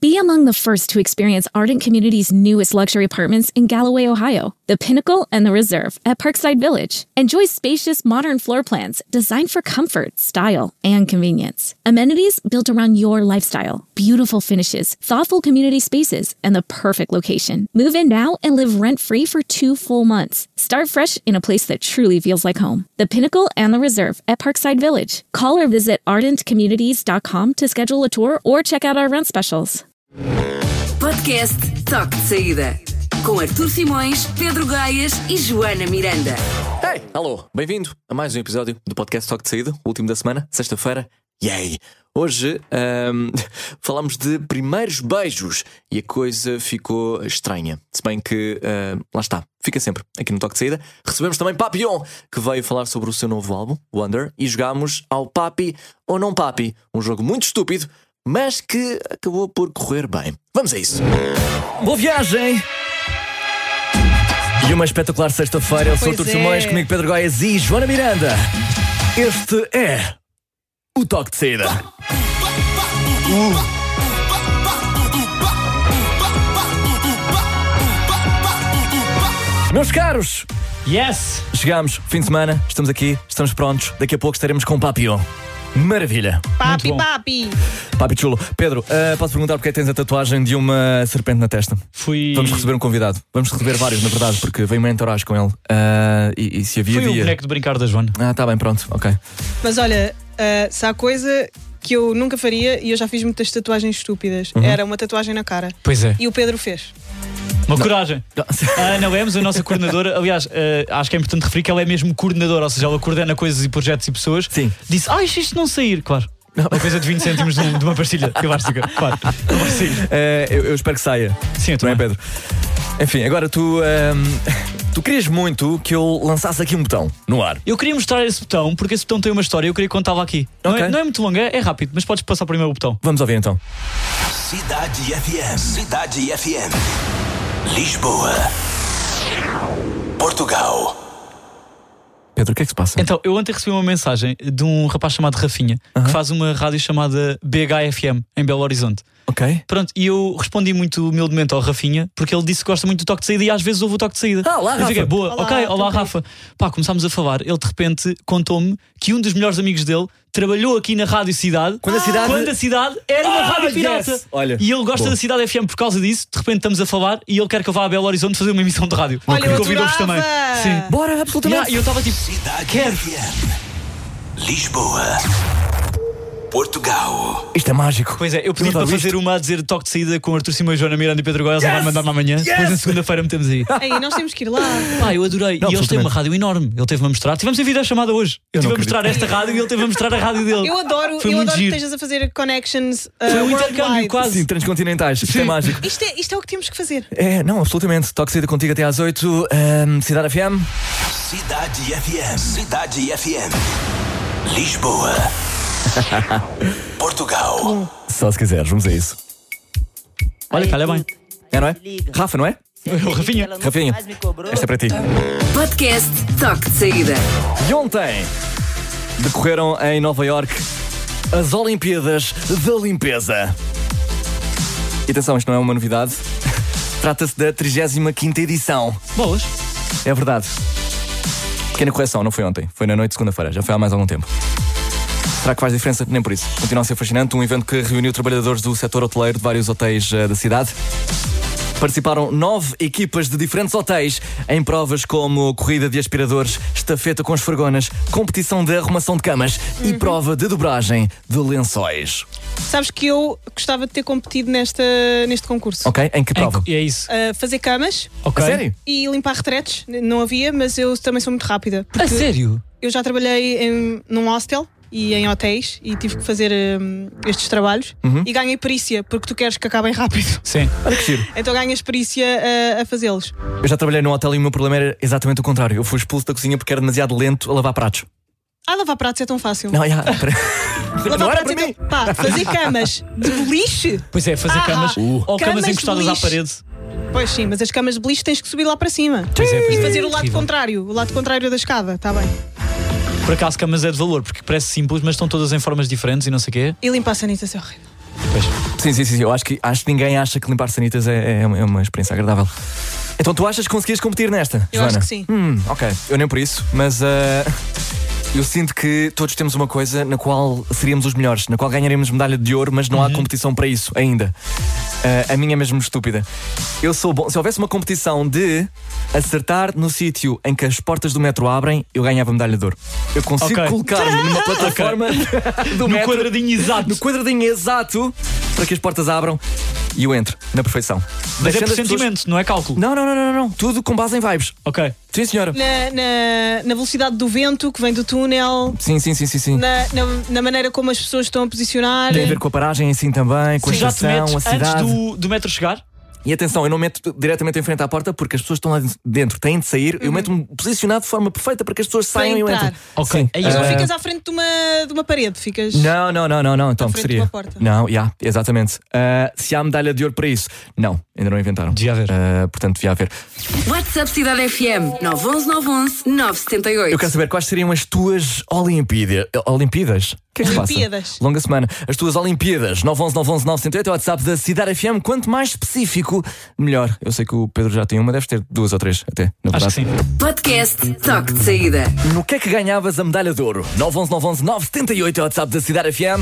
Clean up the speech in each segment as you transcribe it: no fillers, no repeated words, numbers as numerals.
Be among the first to experience Ardent Community's newest luxury apartments in Galloway, Ohio, the Pinnacle and the Reserve at Parkside Village. Enjoy spacious, modern floor plans designed for comfort, style, and convenience. Amenities built around your lifestyle, beautiful finishes, thoughtful community spaces, and the perfect location. Move in now and live rent-free for 2 full months. Start fresh in a place that truly feels like home. The Pinnacle and the Reserve at Parkside Village. Call or visit ardentcommunities.com to schedule a tour or check out our rent specials. Podcast Toque de Saída. Com Artur Simões, Pedro Gaias e Joana Miranda. Hey, alô, bem-vindo a mais um episódio do Podcast Toque de Saída, o último da semana, sexta-feira. Yay! Hoje falamos de primeiros beijos e a coisa ficou estranha. Se bem que, lá está, fica sempre aqui no Toque de Saída. Recebemos também Papillon, que veio falar sobre o seu novo álbum, Wonder, e jogámos ao Papi ou Não Papi, um jogo muito estúpido, mas que acabou por correr bem. Vamos a isso. Boa viagem! E uma espetacular sexta-feira. Eu sou Artur Simões, comigo Pedro Gaias e Joana Miranda. Este é o Toque de Saída. Meus caros, yes! Chegámos, fim de semana, estamos aqui, estamos prontos. Daqui a pouco estaremos com o Papillon. Maravilha. Papi, papi. Papi chulo. Pedro, posso perguntar porque é que tens a tatuagem de uma serpente na testa? Vamos receber um convidado. Vamos receber vários, na verdade, porque veio uma entourage com ele. E se havia Foi o boneco de brincar da Joana. Tá bem, pronto, ok. Mas olha, se há coisa que eu nunca faria, e eu já fiz muitas tatuagens estúpidas, era uma tatuagem na cara. Pois é. E o Pedro fez. Uma coragem. A Ana Lemos, a nossa coordenadora, aliás, acho que é importante referir que ela é mesmo coordenadora, ou seja, ela coordena coisas e projetos e pessoas. Sim. Disse, isto não sair, claro. Uma coisa de 20 cêntimos de uma pastilha elástica, claro. Não vai sair. Eu espero que saia. Sim, eu também. Não é, Pedro? Enfim, agora tu querias muito que eu lançasse aqui um botão no ar. Eu queria mostrar esse botão, porque esse botão tem uma história, eu queria contá-la aqui. Não é muito longa, é rápido, mas podes passar primeiro o botão. Vamos ouvir então. Cidade FM. Cidade FM. Lisboa. Portugal. Pedro, o que é que se passa? Então, eu ontem recebi uma mensagem de um rapaz chamado Rafinha, que faz uma rádio chamada BHFM, em Belo Horizonte. Ok. Pronto, e eu respondi muito humildemente ao Rafinha, porque ele disse que gosta muito do toque de saída e às vezes ouve o toque de saída. Olá, Rafa. Eu fiquei, boa, Olá, ok, olá, tudo Rafa. Pá, começámos a falar. Ele de repente contou-me que um dos melhores amigos dele trabalhou aqui na Rádio Cidade Quando a cidade era uma rádio pirata. Yes. Olha, e ele gosta boa. da Cidade FM por causa disso. De repente estamos a falar e ele quer que eu vá a Belo Horizonte fazer uma emissão de rádio. Olha, eu convidou-vos adorava. também. Sim. Bora, absolutamente. E eu estava tipo, Cidade quero. FM. Lisboa. Portugal. Isto é mágico. Pois é, eu pedi para adoro fazer isto. uma a dizer toque de saída com Artur Simões, Joana Miranda e Pedro Goiás. Ele vai mandar-me amanhã. Depois na segunda-feira metemos aí. Ei, nós temos que ir lá. Pá, eu adorei. Não, E eles têm uma absolutamente. rádio enorme. Ele teve-me a mostrar. Tivemos em videochamada hoje. Eu não tive a mostrar esta rádio e ele teve a mostrar a rádio dele. Eu adoro, Foi eu muito adoro que giro. estejas a fazer connections. Foi um intercâmbio worldwide. quase. Sim, transcontinentais. Isto é mágico. Isto é o que temos que fazer. Não, absolutamente. Toque de saída contigo até às 8. Cidade FM. Cidade FM. Cidade FM. Lisboa. Portugal. Só se quiseres, vamos a isso. Olha, calha bem. Não é? Rafa, não é? O Rafinha. Rafinha, esta é para ti. Podcast Toque de Saída. E ontem decorreram em Nova Iorque as Olimpíadas da Limpeza. E atenção, isto não é uma novidade. Trata-se da 35ª edição. Boas. É verdade. Pequena correção, não foi ontem. Foi na noite de segunda-feira, já foi há mais algum tempo. Será que faz diferença? Nem por isso. Continua a ser fascinante. Um evento que reuniu trabalhadores do setor hoteleiro de vários hotéis da cidade. Participaram 9 equipas de diferentes hotéis em provas como corrida de aspiradores, estafeta com esfregonas, competição de arrumação de camas e prova de dobragem de lençóis. Sabes que eu gostava de ter competido neste concurso. Ok? Em que prova? E é isso. Fazer camas Ok. A sério? e limpar retretes. Não havia, mas eu também sou muito rápida. A sério? Eu já trabalhei num hostel e em hotéis e tive que fazer estes trabalhos e ganhei perícia, porque tu queres que acabem rápido. Sim. Olha que giro. Então ganhas perícia a fazê-los. Eu já trabalhei num hotel e o meu problema era exatamente o contrário. Eu fui expulso da cozinha porque era demasiado lento a lavar pratos. Lavar pratos é tão fácil. Não, já. Lavar Não era pratos para é mim. tão... Pá, fazer camas de beliche. Pois é, fazer camas ou Camas camas de encostadas à beliche. parede. Pois sim, mas as camas de beliche tens que subir lá para cima. Pois é, E fazer o lado Horrível. contrário. O lado contrário da escada, está bem. Por acaso camas é de valor, porque parece simples, mas estão todas em formas diferentes e não sei o quê. E limpar a sanita é horrível. Sim. Eu acho que ninguém acha que limpar sanitas é uma experiência agradável. Então tu achas que conseguias competir nesta, Eu Joana? acho que sim. Ok, eu nem por isso, mas eu sinto que todos temos uma coisa na qual seríamos os melhores, na qual ganharemos medalha de ouro, mas não há competição para isso ainda. A minha é mesmo estúpida. Eu sou bom. Se houvesse uma competição de acertar no sítio em que as portas do metro abrem, eu ganhava medalha de ouro. Eu consigo colocar-me numa plataforma do metro, quadradinho exato. no quadradinho exato para que as portas abram e eu entro na perfeição. Mas é Deixando por as pessoas- sentimento, não é cálculo. Não. Tudo com base em vibes. Ok. Sim, senhora. Na velocidade do vento que vem do túnel, Sim. na maneira como as pessoas estão a posicionar. Tem a ver com a paragem assim também, com a Já te estação, metes a cidade. antes do metro chegar? E atenção, eu não meto diretamente em frente à porta porque as pessoas estão lá dentro, têm de sair. Eu meto-me posicionado de forma perfeita para que as pessoas saiam e eu entrar. entro. Ok. Sim. É Mas isso. não ficas à frente de uma parede, ficas. Não. Então, À que frente de seria? uma porta. Não, exatamente. Se há medalha de ouro para isso? Não, ainda não inventaram. Devia haver. Portanto, devia haver. WhatsApp Cidade FM 911 911 978. Eu quero saber quais seriam as tuas Olimpíadas? O que é que se passa? Olimpíadas. Longa semana. As tuas Olimpíadas. 911 911 908 é o WhatsApp da Cidade FM. Quanto mais específico, melhor. Eu sei que o Pedro já tem uma, deves ter 2 ou 3 até, na Acho verdade. que sim. Podcast Toque de Saída. No que é que ganhavas a medalha de ouro? 911 911 978 é o WhatsApp da Cidade FM.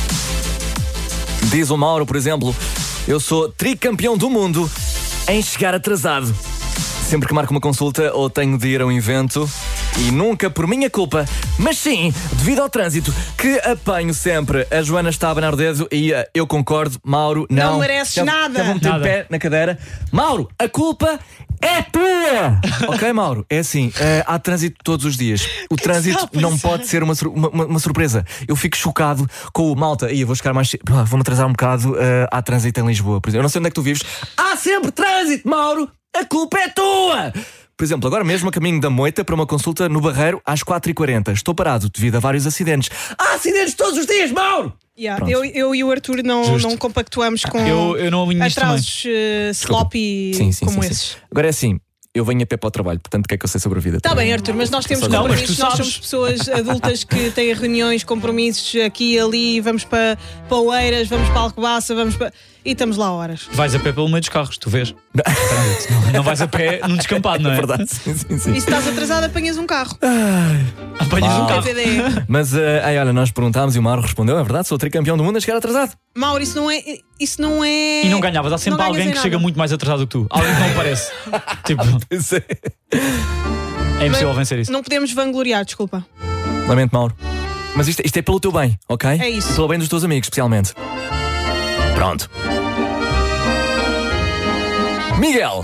Diz o Mauro, por exemplo: eu sou tricampeão do mundo em chegar atrasado. Sempre que marco uma consulta ou tenho de ir a um evento, e nunca por minha culpa, mas sim devido ao trânsito, que apanho sempre. A Joana está a abanar o dedo e eu concordo. Mauro, não. Não mereces nada. Vou meter o pé na cadeira. Mauro, a culpa é tua! Ok, Mauro, é assim, há trânsito todos os dias. O trânsito não pode ser uma surpresa. Eu fico chocado com o malta. E eu vou chegar mais cedo. Vou-me atrasar um bocado. Há trânsito em Lisboa, por exemplo. Eu não sei onde é que tu vives. Há sempre trânsito, Mauro! A culpa é tua! Por exemplo, agora mesmo a caminho da Moita para uma consulta no Barreiro às 4h40. Estou parado devido a vários acidentes. Há acidentes todos os dias, Mauro! Yeah, Pronto. eu e o Arthur não compactuamos com Eu não alinho nisto atrasos sloppy como esses. Agora é assim, eu venho a pé para o trabalho, portanto, o que é que eu sei sobre a vida? Está bem, Arthur, mas nós temos Não, mas compromissos, tu nós sabes. somos pessoas adultas que têm reuniões, compromissos aqui e ali, vamos para Oeiras, vamos para Alcobaça, e estamos lá horas. Vais a pé pelo meio dos carros, tu vês? Não vais a pé num descampado, não é? É verdade, sim. E se estás atrasado, apanhas um carro. Apanhas um carro. DVD. Mas, olha, nós perguntámos e o Mauro respondeu: é verdade, sou tricampeão do mundo a chegar atrasado. Mauro, isso não é. E não ganhavas, há sempre Não alguém ganhas que em chega nada. muito mais atrasado que tu. Alguém que não parece. Tipo, Pois é. é impossível vencer isso. Não podemos vangloriar, desculpa. Lamento, Mauro. Mas isto é pelo teu bem, ok? É isso. E pelo bem dos teus amigos, especialmente. Pronto. Miguel!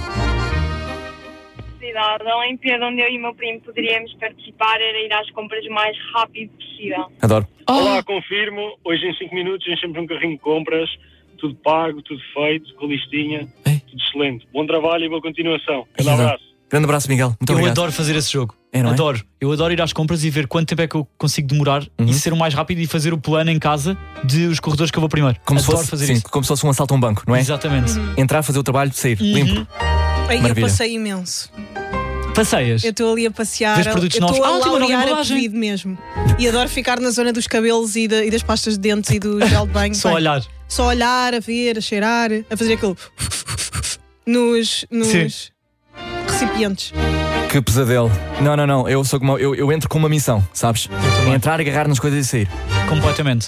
A Olimpíada onde eu e o meu primo poderíamos participar era ir às compras o mais rápido possível. Adoro. Olá, confirmo. Hoje em 5 minutos enchemos um carrinho de compras. Tudo pago, tudo feito, com listinha. Ei. Tudo excelente. Bom trabalho e boa continuação. Ai, Um abraço. Grande abraço, Miguel. Muito Eu obrigado. adoro fazer esse jogo. É, não é? Adoro. Eu adoro ir às compras e ver quanto tempo é que eu consigo demorar e ser o mais rápido e fazer o plano em casa de os corredores que eu vou primeiro. Como se adoro fosse, fazer sim, isso. como se fosse um assalto a um banco, não é? Exatamente. Entrar, fazer o trabalho, sair, limpo. Aí eu Maravilha. passei imenso. Passeias. Eu estou ali a passear. Vês produtos eu novos? estou a Tem uma nova laurear a embalagem. pedido mesmo. E adoro ficar na zona dos cabelos e das pastas de dentes e do gel de banho. Só Bem, olhar. Só olhar, a ver, a cheirar, a fazer aquilo nos Sim. recipientes. Que pesadelo. Não. Eu sou como. Eu entro com uma missão, sabes? Entrar, agarrar nas coisas e sair. Completamente.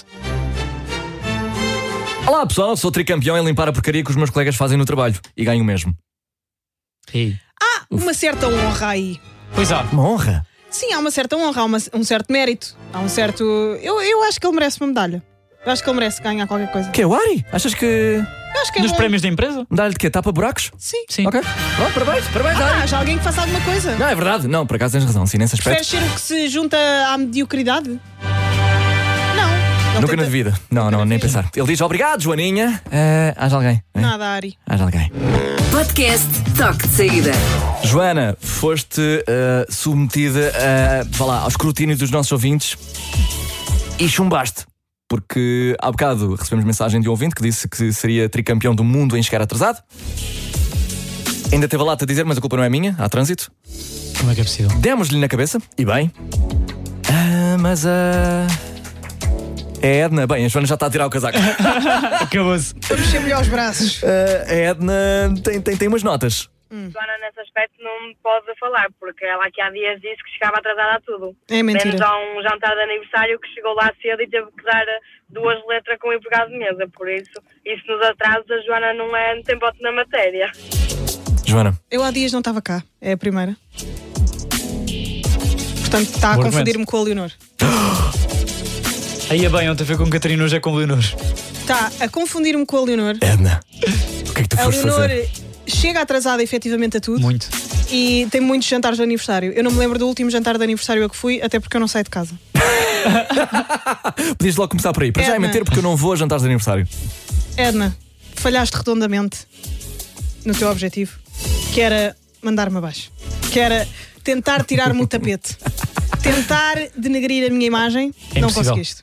Olá, pessoal. Sou tricampeão em limpar a porcaria que os meus colegas fazem no trabalho. E ganho o mesmo. Ei. Uma certa honra aí. Pois há. Uma honra. Sim, há uma certa honra, há um certo mérito. Há um certo. Eu acho que ele merece uma medalha. Eu acho que ele merece ganhar qualquer coisa. Que é o Ari? Achas que. Eu acho que é Nos bom. prémios da empresa? Medalha de quê? Tapa buracos? Sim. Sim. Ok. Pronto, parabéns, Ari. Haja alguém que faça alguma coisa. Não, é verdade. Não, por acaso tens razão. Sim, nesse aspecto. Preferes ser o que se junta à mediocridade? Não. Ele Nunca tenta- na vida. Não, na nem vida. pensar. Ele diz obrigado, Joaninha. Haja alguém. Nada, Ari. Haja alguém. Podcast Toque de Saída. Joana, foste submetida vá lá, ao escrutínio dos nossos ouvintes e chumbaste. Porque há bocado recebemos mensagem de um ouvinte que disse que seria tricampeão do mundo em chegar atrasado. Ainda teve a lata a dizer, mas a culpa não é minha, há trânsito. Como é que é possível? Demos-lhe na cabeça, e bem. Mas É a Edna. Bem, a Joana já está a tirar o casaco. Acabou-se. Vamos ser melhor os braços. A Edna tem umas notas. Joana, nesse aspecto, não me pode falar, porque ela aqui há dias disse que chegava atrasada a tudo. É mentira. Menos a um jantar de aniversário que chegou lá cedo e teve que dar 2 letras com o empregado de mesa. Por isso nos atrasos, a Joana não tem bote na matéria. Joana. Eu há dias não estava cá. É a primeira. Portanto, está a Bom confundir-me com a Leonor. Aí é bem, ontem foi com Catarina, hoje é com Leonor. Está a confundir-me com a Leonor. Edna, o que é que tu A foste Leonor fazer? chega atrasada efetivamente a tudo. Muito. E tem muitos jantares de aniversário. Eu não me lembro do último jantar de aniversário a que fui, até porque eu não saio de casa. Podias logo começar por aí. Para já é Edna. mentir porque eu não vou a jantares de aniversário. Edna, falhaste redondamente no teu objetivo, que era mandar-me abaixo. Que era tentar tirar-me o tapete. Tentar denegrir a minha imagem. É não impossível. conseguiste.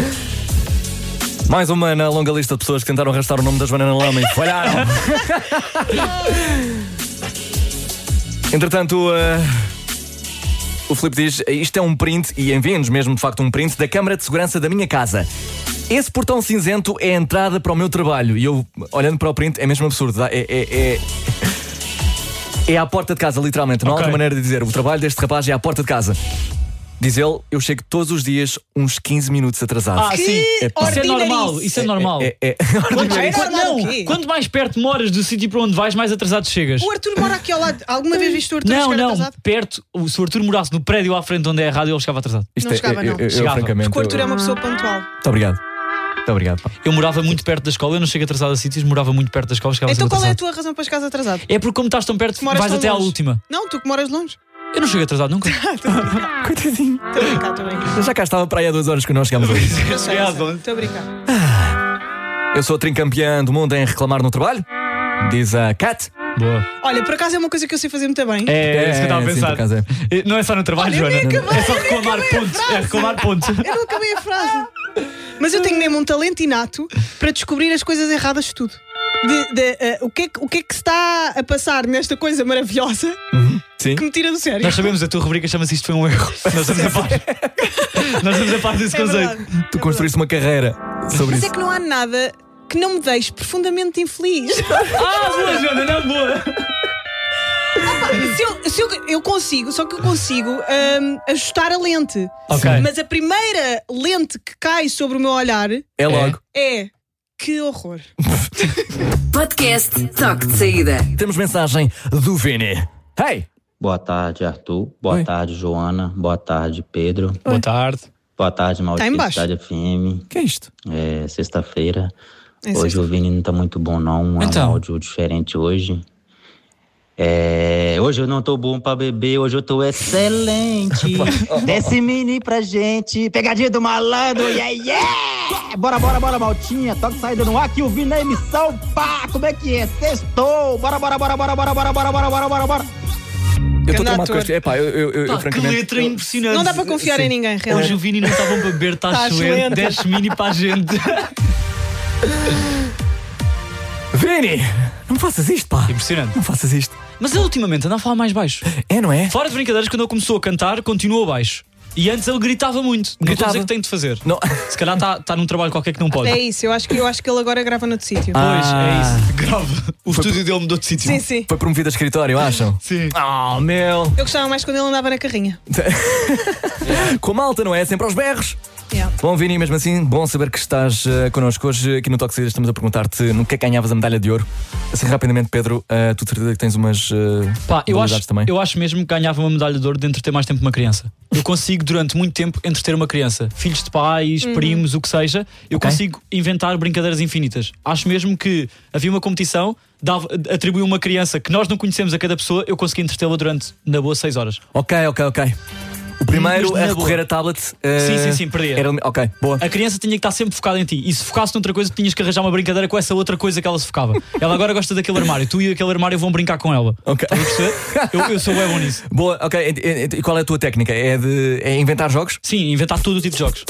Mais uma na longa lista de pessoas que tentaram arrastar o nome da Joana na lama e falharam. Entretanto, o Filipe diz: isto é um print, e envia-nos mesmo de facto um print da câmara de segurança da minha casa. Esse portão cinzento é a entrada para o meu trabalho. E eu, olhando para o print, é mesmo absurdo. É à porta de casa, literalmente. Não há Ok. outra maneira de dizer. O trabalho deste rapaz é à porta de casa. Diz ele: eu chego todos os dias uns 15 minutos atrasado. Ah, sim. Isso é ordinarice. normal. Isso é normal. Quanto, É normal o quê? quanto mais perto moras do sítio para onde vais, mais atrasado chegas. O Arthur mora aqui ao lado. Alguma vez viste o Arthur chegar Não, atrasado? perto. Se o Arthur morasse no prédio à frente onde é a rádio, ele chegava atrasado. Não chegava, não. Chegava. Francamente, Porque o Arthur é uma pessoa pontual. Muito obrigado. Muito obrigado, pá. Eu morava muito perto da escola, eu não chego atrasado a sítios, morava muito perto da escola, chegava Então sempre qual é a atrasado. tua razão para chegares atrasado? É porque como estás tão perto, Tu moras vais tão até à longe. última. Não, tu que moras longe. Eu não chego atrasado nunca. Coitadinho. Estou a brincar, estou a brincar. Já cá estava para aí há 2 horas que nós chegámos a isso. Estou a brincar. Eu sou a tricampeã do mundo em reclamar no trabalho, diz a Kat. Boa. Olha, por acaso é uma coisa que eu sei fazer muito bem. É isso que eu estava a sim, pensar. por acaso é. Não é só no trabalho, Olha, eu Joana. nem acabei, É só eu nem reclamar acabei a pontos. frase. É reclamar pontos. Eu não acabei a frase. Mas eu tenho mesmo um talento inato para descobrir as coisas erradas de tudo. O que é que se está a passar nesta coisa maravilhosa Sim. que me tira do sério? Nós sabemos, a tua rubrica chama-se Isto Foi um Erro. Nós estamos a par. Nós estamos a par desse É conceito. verdade. Tu construíste uma carreira sobre Mas isso. é que não há nada que não me deixe profundamente infeliz. Boa, Joana, não, boa. Eu consigo, só que eu consigo ajustar a lente. Ok. Mas a primeira lente que cai sobre o meu olhar É logo. é que horror. Podcast Toque de Saída. Temos mensagem do Vini. Hey! Boa tarde, Arthur. Boa Oi. tarde, Joana. Boa tarde, Pedro. Boa tarde. Boa tarde, Maurício. Tá embaixo. Cidade FM. Que é isto? É sexta-feira. É Hoje o Vini não tá muito bom, não. É Então. um áudio diferente hoje. Hoje eu não tô bom pra beber, hoje eu tô excelente. Desce mini pra gente, pegadinha do malandro, yeah! Bora, maltinha, toque saída no ar, que o Vini na emissão, pá! Como é que é? Sextou! Bora! Eu estou Grande tramado com ator. este. Epá, eu Pá, que francamente. letra impressionante. Não dá para confiar em ninguém, Hoje realmente. o Vini não está bom para beber, está Tá excelente. excelente. 10 mini para a gente. Vini! Não faças isto, pá! Impressionante. Não faças isto. Mas ele ultimamente anda a falar mais baixo. É, não é? Fora de brincadeiras, quando ele começou a cantar, continuou baixo. E antes ele gritava muito. Não estou a dizer que tem de fazer. Não. Se calhar está num trabalho qualquer que não pode. É isso, eu acho que ele agora grava noutro sítio. Pois, Ah. é isso. Grave. O estúdio dele mudou de sítio. Sim, sim. Foi promovido a escritório, acham? Sim. Oh, meu! Eu gostava mais quando ele andava na carrinha. Com a malta, não é? Sempre aos berros. Yeah. Bom, Vini, mesmo assim, bom saber que estás connosco. Hoje, aqui no Toque de Saída, estamos a perguntar-te no que é que ganhavas a medalha de ouro. Assim, rapidamente, Pedro, tu de certeza que tens umas Pá, eu habilidades acho, também. eu acho mesmo que ganhava uma medalha de ouro de entreter mais tempo uma criança. Eu consigo, durante muito tempo, entreter uma criança. Filhos de pais, primos, o que seja. Eu Ok. consigo inventar brincadeiras infinitas. Acho mesmo que havia uma competição, atribuiu uma criança que nós não conhecemos a cada pessoa, eu consegui entretê-la durante, na boa, 6 horas. Ok. O primeiro Mas a na recorrer boa. a tablet. Sim, perdia. Ok, boa. A criança tinha que estar sempre focada em ti. E se focasse noutra coisa, tinhas que arranjar uma brincadeira com essa outra coisa que ela se focava. Ela agora gosta daquele armário. Tu e aquele armário vão brincar com ela. Ok. Estás a perceber? Eu sou bem bom nisso. Boa, ok. E qual é a tua técnica? É inventar jogos? Sim, inventar todo o tipo de jogos.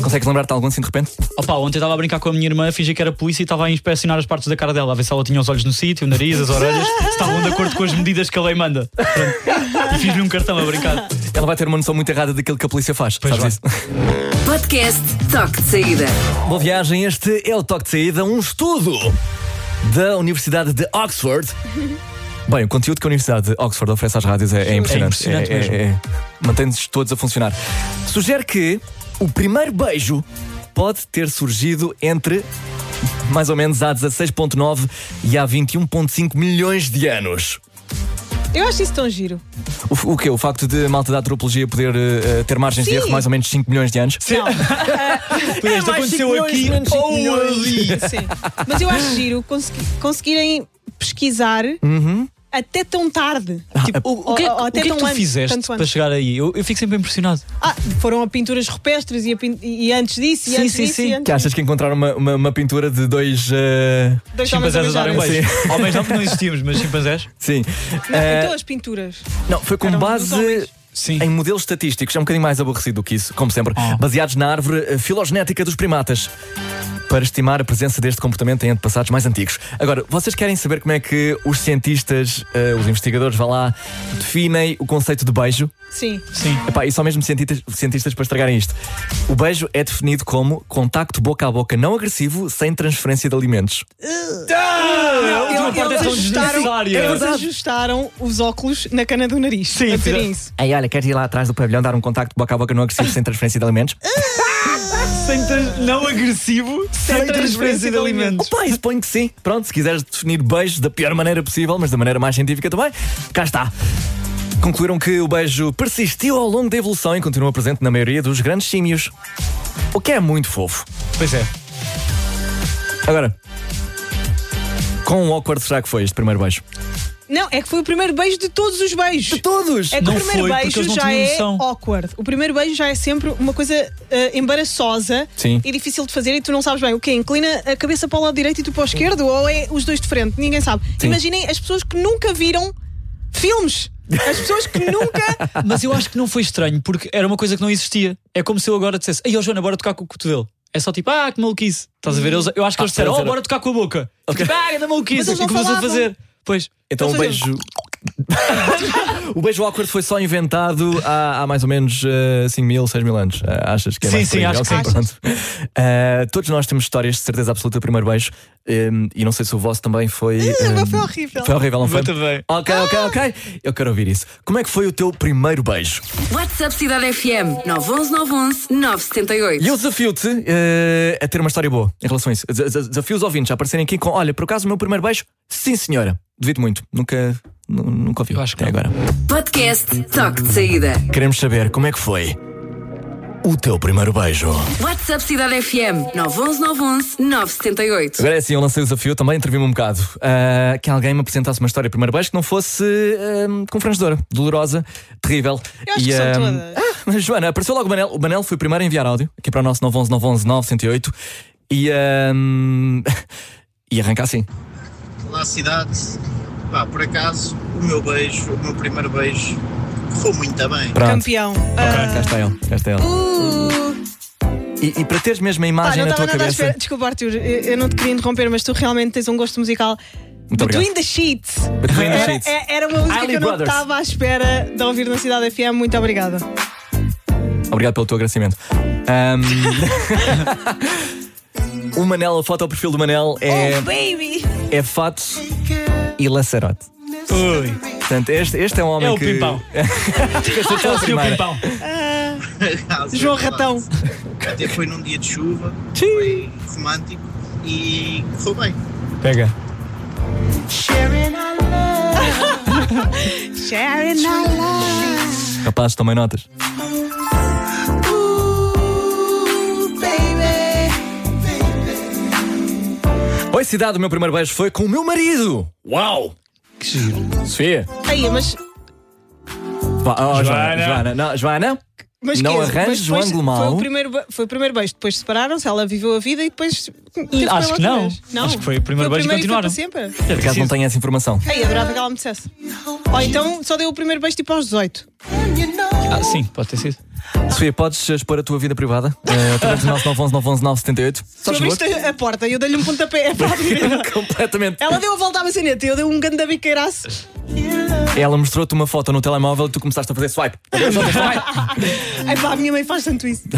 Consegues lembrar-te de algum assim de repente? Opa, ontem estava a brincar com a minha irmã, fingi que era polícia e estava a inspecionar as partes da cara dela, a ver se ela tinha os olhos no sítio, o nariz, as orelhas, se estavam de acordo com as medidas que a lei manda. Pronto. E fiz-lhe um cartão a brincar. Ela vai ter uma noção muito errada daquilo que a polícia faz. Pois Sabes vai. isso? Podcast Toque de Saída. Boa viagem, este é o Toque de Saída, um estudo da Universidade de Oxford. Bem, o conteúdo que a Universidade de Oxford oferece às rádios é impressionante. É impressionante mesmo. Mantém-nos todos a funcionar. Sugere que o primeiro beijo pode ter surgido entre mais ou menos há 16,9 e há 21,5 milhões de anos. Eu acho isso tão giro. O quê? O facto de a malta da antropologia poder ter margens de erro mais ou menos 5 milhões de anos? Não. Isto aconteceu aqui ou ali. Sim. Mas eu acho giro conseguirem pesquisar até tão tarde. Tipo, o que é que tu fizeste para chegar aí? Eu fico sempre impressionado. Foram a pinturas rupestres e antes disso e antes disso. E antes que achas que encontraram uma pintura de dois chimpanzés a darem beijo? Homens não, porque não existíamos, mas chimpanzés? Sim. Não, então as pinturas. Não, foi com base em modelos estatísticos, é um bocadinho mais aborrecido do que isso, como sempre, baseados na árvore filogenética dos primatas, para estimar a presença deste comportamento em antepassados mais antigos. Agora, vocês querem saber como é que os cientistas, os investigadores, vão lá, definem o conceito de beijo? Sim. Epá, e só mesmo cientistas para estragarem isto. O beijo é definido como contacto boca a boca não agressivo, sem transferência de alimentos. Eles ajustaram os óculos na cana do nariz. Sim, isso. Ei, olha, queres ir lá atrás do pavilhão dar um contacto boca a boca não agressivo, sem transferência de alimentos? Não agressivo, sem transferência de alimentos. Opa, suponho que sim. Pronto, se quiseres definir beijo da pior maneira possível, mas da maneira mais científica também, cá está. Concluíram que o beijo persistiu ao longo da evolução e continua presente na maioria dos grandes símios. O que é muito fofo. Pois é. Agora, quão awkward será que foi este primeiro beijo? Não, é que foi o primeiro beijo de todos os beijos. De todos! É que Não o primeiro foi, beijo não já tinham é noção. awkward. O primeiro beijo já é sempre uma coisa embaraçosa e difícil de fazer e tu não sabes bem o quê? Inclina a cabeça para o lado direito e tu para o esquerdo ou é os dois de frente? Ninguém sabe. Sim. Imaginem as pessoas que nunca viram filmes. As pessoas que nunca... Mas eu acho que não foi estranho, porque era uma coisa que não existia. É como se eu agora dissesse: ei, Joana, bora tocar com o cotovelo. É só tipo, que maluquice. Estás a ver? Eu acho que eles disseram: bora tocar com a boca. Okay. Tipo, da maluquice. E começou a fazer. Pois. Então o beijo. O beijo awkward foi só inventado há mais ou menos 5.000, 6.000 anos. Achas que é mais? Sim, acho que sim. Pronto. Todos nós temos histórias de certeza absoluta do primeiro beijo. E não sei se o vosso também foi. Foi horrível. Foi horrível, não foi? Muito bem. Ok. Eu quero ouvir isso. Como é que foi o teu primeiro beijo? WhatsApp Cidade FM 911 911 978. E eu desafio-te a ter uma história boa em relação a isso. Desafio os ouvintes a aparecerem aqui com: olha, por acaso o meu primeiro beijo? Sim, senhora. Devido muito. Nunca ouvi até agora. Podcast Toque de Saída. Queremos saber como é que foi o teu primeiro beijo. WhatsApp Cidade FM 911 911 978. Agora é assim, eu lancei o desafio, também intervi-me um bocado. Que alguém me apresentasse uma história de primeiro beijo que não fosse confrangedora, dolorosa, terrível. Eu acho que são todas. Mas Joana, apareceu logo o Manel. O Manel foi o primeiro a enviar áudio aqui para o nosso 911 911 908 e arranca assim. Olá, cidade. Por acaso, o meu primeiro beijo, correu muito bem. Pronto. Campeão. Cá está ele. E para teres mesmo a imagem na tua cabeça. Desculpa, Arthur, eu não te queria interromper, mas tu realmente tens um gosto musical. Muito Between obrigado. the Sheets. Between the Sheets. Era uma música Hailey que eu não Brothers. estava à espera de ouvir na Cidade FM. Muito obrigada. Obrigado pelo teu agradecimento. O Manel, a foto ao perfil do Manel baby! é fato e laçarote. Ui. Portanto, este é um homem É o que. Pimpão. Este É o senhor Pimpão. João Ratão. Até foi num dia de chuva, foi romântico e correu bem. Pega. Sharing our love. Rapazes, tomem notas. Oi, cidade, o meu primeiro beijo foi com o meu marido. Uau! Que giro. Sofia. Aí, mas Joana. Não, Joana. Não arranjes o ângulo mau. Foi o primeiro beijo, depois separaram-se, ela viveu a vida e depois. Acho que não. Acho que foi o primeiro beijo e continuaram. Sempre. Por acaso não tenho essa informação. Ei, adorava que ela me dissesse. Ou então só deu o primeiro beijo tipo aos 18. Sim, pode ter sido. Sofia, podes expor a tua vida privada? Através do nosso 911-911-978. Tu abriste a porta e eu dei-lhe um pontapé. Completamente. Ela deu a volta à maçaneta e eu dei um ganda biqueiraço. Ela mostrou-te uma foto no telemóvel e tu começaste a fazer swipe. Ai pá, a minha mãe faz tanto isso.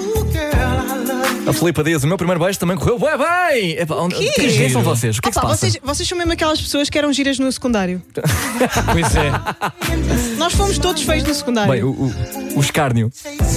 A Filipa diz: o meu primeiro beijo também correu bem. Quem são vocês? O que é que se passa? Vocês são mesmo aquelas pessoas que eram giras no secundário. Pois é. Nós fomos todos feios no secundário. Bem, o escárnio.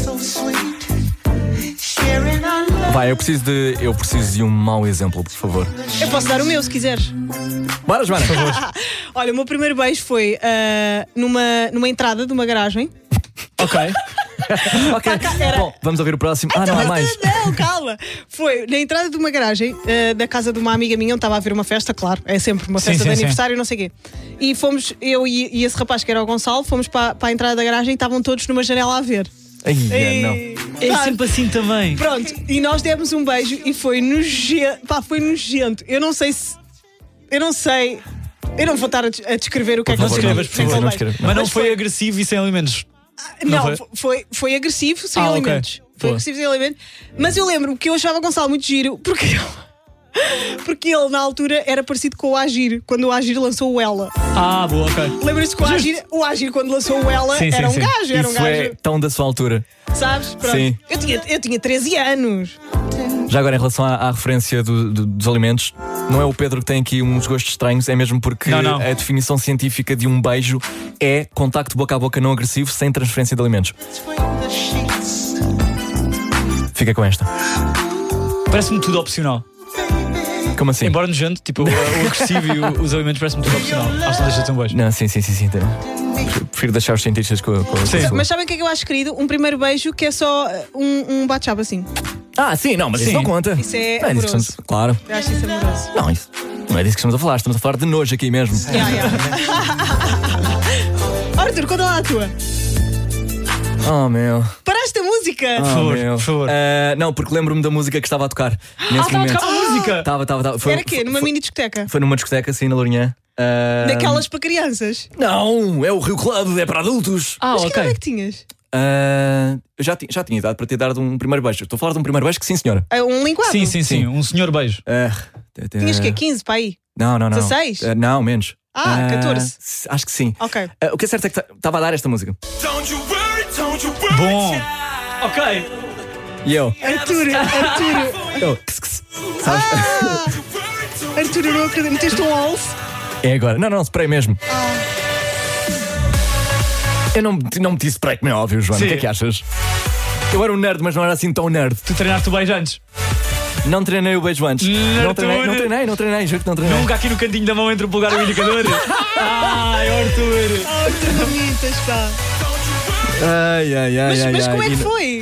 Vai, eu preciso de um mau exemplo, por favor. Eu posso dar o meu se quiseres. Bora, Joana, por favor. Olha, o meu primeiro beijo foi numa entrada de uma garagem. Ok. Bom, vamos ouvir o próximo. Não há mais. Não, calma. Foi na entrada de uma garagem da casa de uma amiga minha, onde estava a haver uma festa, claro. É sempre uma festa de aniversário, não sei o quê. E fomos, eu e esse rapaz que era o Gonçalo, fomos para a entrada da garagem e estavam todos numa janela a ver. Não. É sempre assim também. Pronto, e nós demos um beijo e foi nojento. Foi nojento. Eu não sei. Eu não vou estar a descrever o que é que Não escrevas, por favor. Mas não foi foi agressivo e sem alimentos. Não, foi agressivo sem alimentos. Okay. Foi agressivo sem alimentos. Mas eu lembro-me que eu achava o Gonçalo muito giro porque ele na altura era parecido com o Agir, quando o Agir lançou o Ela. Boa, ok. Lembra-se que o Agir quando lançou o Ela era um gajo. Era um gajo. É tão da sua altura. Sabes? Pronto. Sim. Eu tinha 13 anos. Já agora, em relação à referência dos alimentos, não é o Pedro que tem aqui uns gostos estranhos, é mesmo porque não. a definição científica de um beijo é contacto boca a boca não agressivo sem transferência de alimentos. Fica com esta. Parece-me tudo opcional. Como assim? Embora nojento, tipo, o agressivo e os alimentos parece-me tudo opcional. Acho que não deixa de ter um beijo. Não, sim. Prefiro deixar os cientistas com Sim. Mas sabem o que é que eu acho querido? Um primeiro beijo que é só um bate-chapa assim. Sim, não, mas isso não conta. Isso é não amoroso. Isso claro. Eu acho isso amoroso. Não, isso não é disso que estamos a falar. Estamos a falar de nojo aqui mesmo. Arthur, conta lá a tua. Oh, meu. Paraste a música? Por favor. Não, porque lembro-me da música que estava a tocar nesse momento. Estava a tocar a música? Estava. Era quê? Numa mini discoteca? Foi numa discoteca, assim, na Lourinhã. Daquelas para crianças? Não, é o Rio Club, é para adultos. Mas que idade é que tinhas? Eu já tinha idade para ter dado um primeiro beijo. Estou a falar de um primeiro beijo que sim, senhora. Um linguado? Sim. Um senhor beijo. Tinhas que 15 para aí? Não. 16? Não, menos. 14? Acho que sim. Ok. O que é certo é que estava a dar esta música. Bom. Ok. E eu? Arthur. Sabes? Arthur, eu não acredito. Meteste um alce? É agora. Não, spray mesmo. Eu não meti spray, como é óbvio, Joana. O que é que achas? Eu era um nerd, mas não era assim tão nerd. Tu treinaste o beijo antes? Não treinei o beijo antes. Não treinei, juro que não treinei. Nunca aqui no cantinho da mão entre o polegar e o indicador. Arthur. Arthur, bonitas, pá. Mas como é que foi?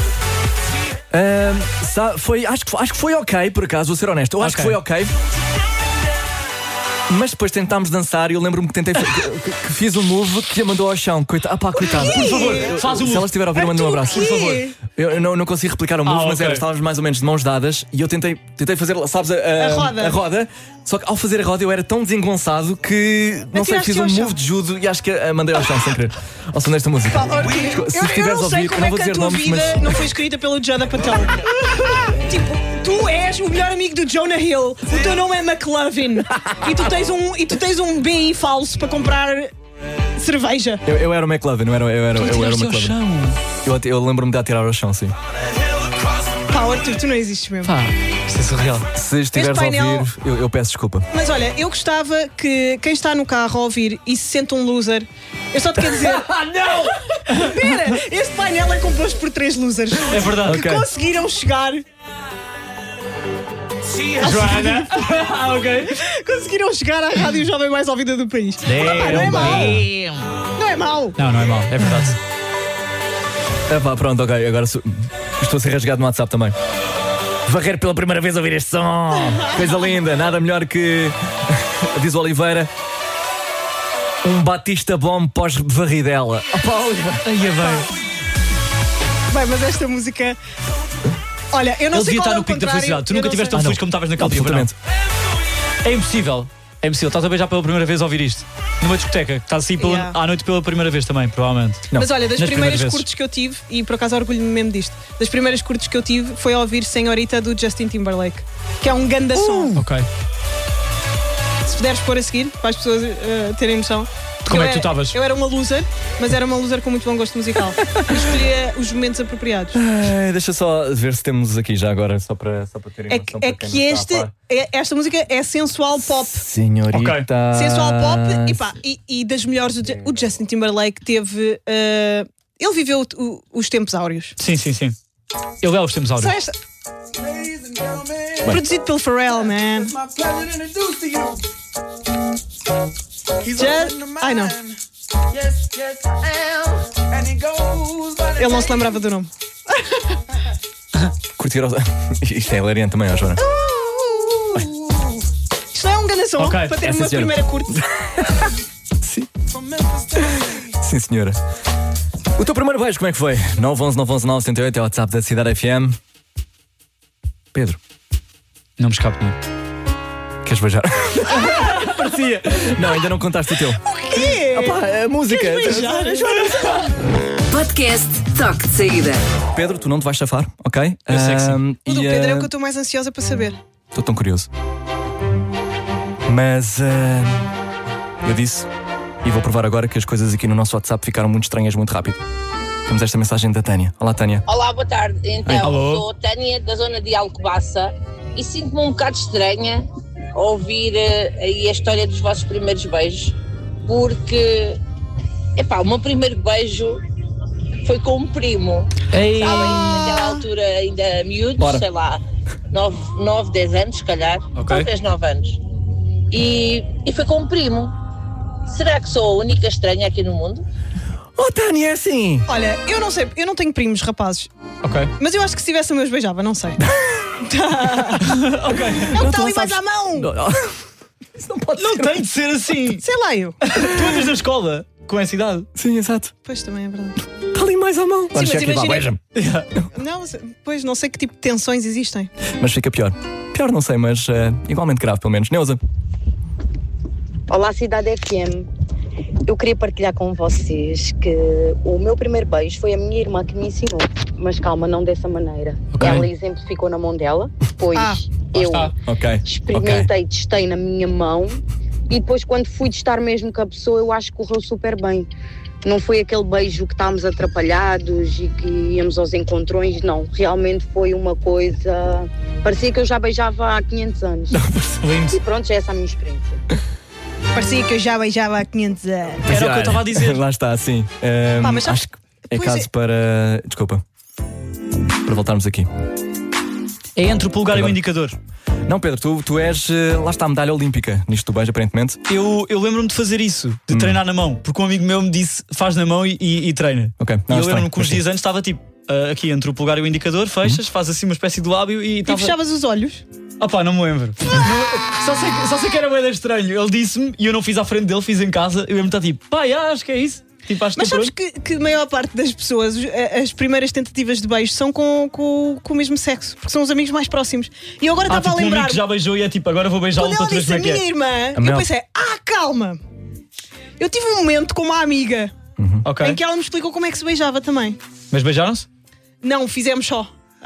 Acho que foi ok, por acaso, vou ser honesto. Eu acho que foi ok. Mas depois tentámos dançar e eu lembro-me que que fiz um move que a mandou ao chão. Coitada. coitada. Por favor, faz o move. Se ela estiver a ouvir, manda um abraço. Por favor. Eu não consegui replicar o move, mas estávamos mais ou menos de mãos dadas e eu tentei fazer, sabes, a roda. Só que ao fazer a roda eu era tão desengonçado que não sei, fiz um move de judo e acho que a mandei ao chão sem querer. Ao som desta música. Se estiveres a ouvir, eu não vou dizer nomes, mas não foi escrita pelo Judd Apatow. Tipo, tu és o melhor amigo do Jonah Hill. O teu nome é McLovin. E tu tens um BI falso para comprar cerveja. Eu era o McLovin, eu era o McLovin. Eu lembro-me de atirar ao chão, sim. Arthur, tu não existes mesmo. Isto é surreal. Se estiveres a ouvir, eu peço desculpa. Mas olha, eu gostava que quem está no carro a ouvir e se sente um loser, eu só te quero dizer. Não! Espera, este painel é composto por 3 losers. É verdade. Que conseguiram chegar. Joana. Ok. Conseguiram chegar à rádio jovem mais ouvida do país. Não é mau. Não é mau. Não é mau, é verdade. Pronto, ok, agora estou a ser rasgado no WhatsApp também. Varrer pela primeira vez a ouvir este som. Coisa linda, nada melhor que, diz o Oliveira, um Batista Bomb pós-varridela. Bem, mas esta música. Olha, eu não Ele sei devia qual estar é no o pico da contrário. felicidade. Tu nunca tiveste tão feliz como estavas naquele dia, Absolutamente. não? É impossível. É impossível. Estás a beijar pela primeira vez a ouvir isto. Numa discoteca. Estás assim à noite pela primeira vez também, provavelmente. Não. Mas olha, das Nas primeiras primeiras curtos que eu tive, e por acaso orgulho-me mesmo disto, das primeiras curtos que eu tive foi a ouvir Senhorita do Justin Timberlake, que é um ganda som. Ok. Se puderes pôr a seguir, para as pessoas terem noção. Como Eu é que tu estavas? Eu era uma loser, mas era uma loser com muito bom gosto musical. E escolhia os momentos apropriados. Deixa só ver se temos aqui já agora, só para terem É noção. que, esta música é sensual pop. Senhorita. Sensual pop e, pá, e das melhores. O Justin Timberlake teve. Ele viveu os tempos áureos. Sim. Ele é os tempos áureos. Só esta. Produzido pelo Pharrell, man. Ai não. Ele não se lembrava do nome. Curtiram. Isto é hilariante também, ó Joana. Isto não é um grande som para ter uma primeira curta. Sim, senhora. O teu primeiro beijo, como é que foi? 911-911-978 é o WhatsApp da Cidade FM. Pedro. Não me escape nenhum. Queres beijar? Parecia. Não, ainda não contaste o teu. O quê? Opa, a música. Podcast Toque de Saída. Pedro, tu não te vais chafar, ok? Eu sei que sim. O do Pedro é o que eu estou mais ansiosa para saber. Estou tão curioso. Mas eu disse, e vou provar agora, que as coisas aqui no nosso WhatsApp ficaram muito estranhas muito rápido. Temos esta mensagem da Tânia. Olá, Tânia. Olá, boa tarde. Então, Alô. sou Tânia, da zona de Alcobaça, e sinto-me um bocado estranha a ouvir aí a história dos vossos primeiros beijos, porque, o meu primeiro beijo foi com um primo. Ei. Sabem, naquela altura ainda miúdos, Bora. sei lá, 9, 10 anos, se calhar, talvez 9 anos. E foi com um primo. Será que sou a única estranha aqui no mundo? Oh, Tânia, é assim. Olha, eu não sei, eu não tenho primos rapazes. Ok. Mas eu acho que se tivesse meus beijava, não sei. Ok. Ele está ali mais à mão. Isso não pode Não ser. tem de ser assim. Sei lá eu. Tu andas na escola com essa idade. Sim, exato. Pois também é verdade. Está ali mais à mão. mas chefe, vá, imagina- beija-me. Não, pois não sei que tipo de tensões existem. Mas fica pior. Pior não sei, mas igualmente grave, pelo menos. Neuza. Olá, Cidade FM. Eu queria partilhar com vocês que o meu primeiro beijo foi a minha irmã que me ensinou. Mas calma, não dessa maneira. Ok. Ela exemplificou na mão dela. Depois eu está. Ok. experimentei, testei na minha mão. E depois, quando fui testar mesmo com a pessoa, eu acho que correu super bem. Não foi aquele beijo que estávamos atrapalhados e que íamos aos encontrões, não. Realmente foi uma coisa... Parecia que eu já beijava há 500 anos. Lindo. E pronto, já é essa a minha experiência. Parecia que eu já beijava há 500 anos. Era o que eu estava a dizer. Lá está, sim. Pá, mas acho que é pois caso para. Desculpa. Para voltarmos aqui. É entre o polegar e o indicador. Não, Pedro, tu és. Lá está a medalha olímpica nisto do beijo, aparentemente. Eu lembro-me de fazer isso, de treinar na mão, porque um amigo meu me disse faz na mão e treina. Ok. E eu lembro-me que uns sim. dias antes estava tipo aqui entre o polegar e o indicador, fechas, faz assim uma espécie de lábio e E estava. fechavas os olhos. Não me lembro. Só sei que era bem estranho. Ele disse-me e eu não fiz à frente dele, fiz em casa. Eu lembro-me de estar tipo, acho que é isso. Tipo, acho Mas que sabes que a maior parte das pessoas, as primeiras tentativas de beijo são com o mesmo sexo, porque são os amigos mais próximos. E eu agora estava tipo, a um amigo lembrar. que já beijou e é tipo, agora vou beijá-lo Quando para ela tu ver disse como a é que minha é. irmã, eu Mel. pensei, calma. Eu tive um momento com uma amiga Ok. em que ela me explicou como é que se beijava também. Mas beijaram-se? Não, fizemos só.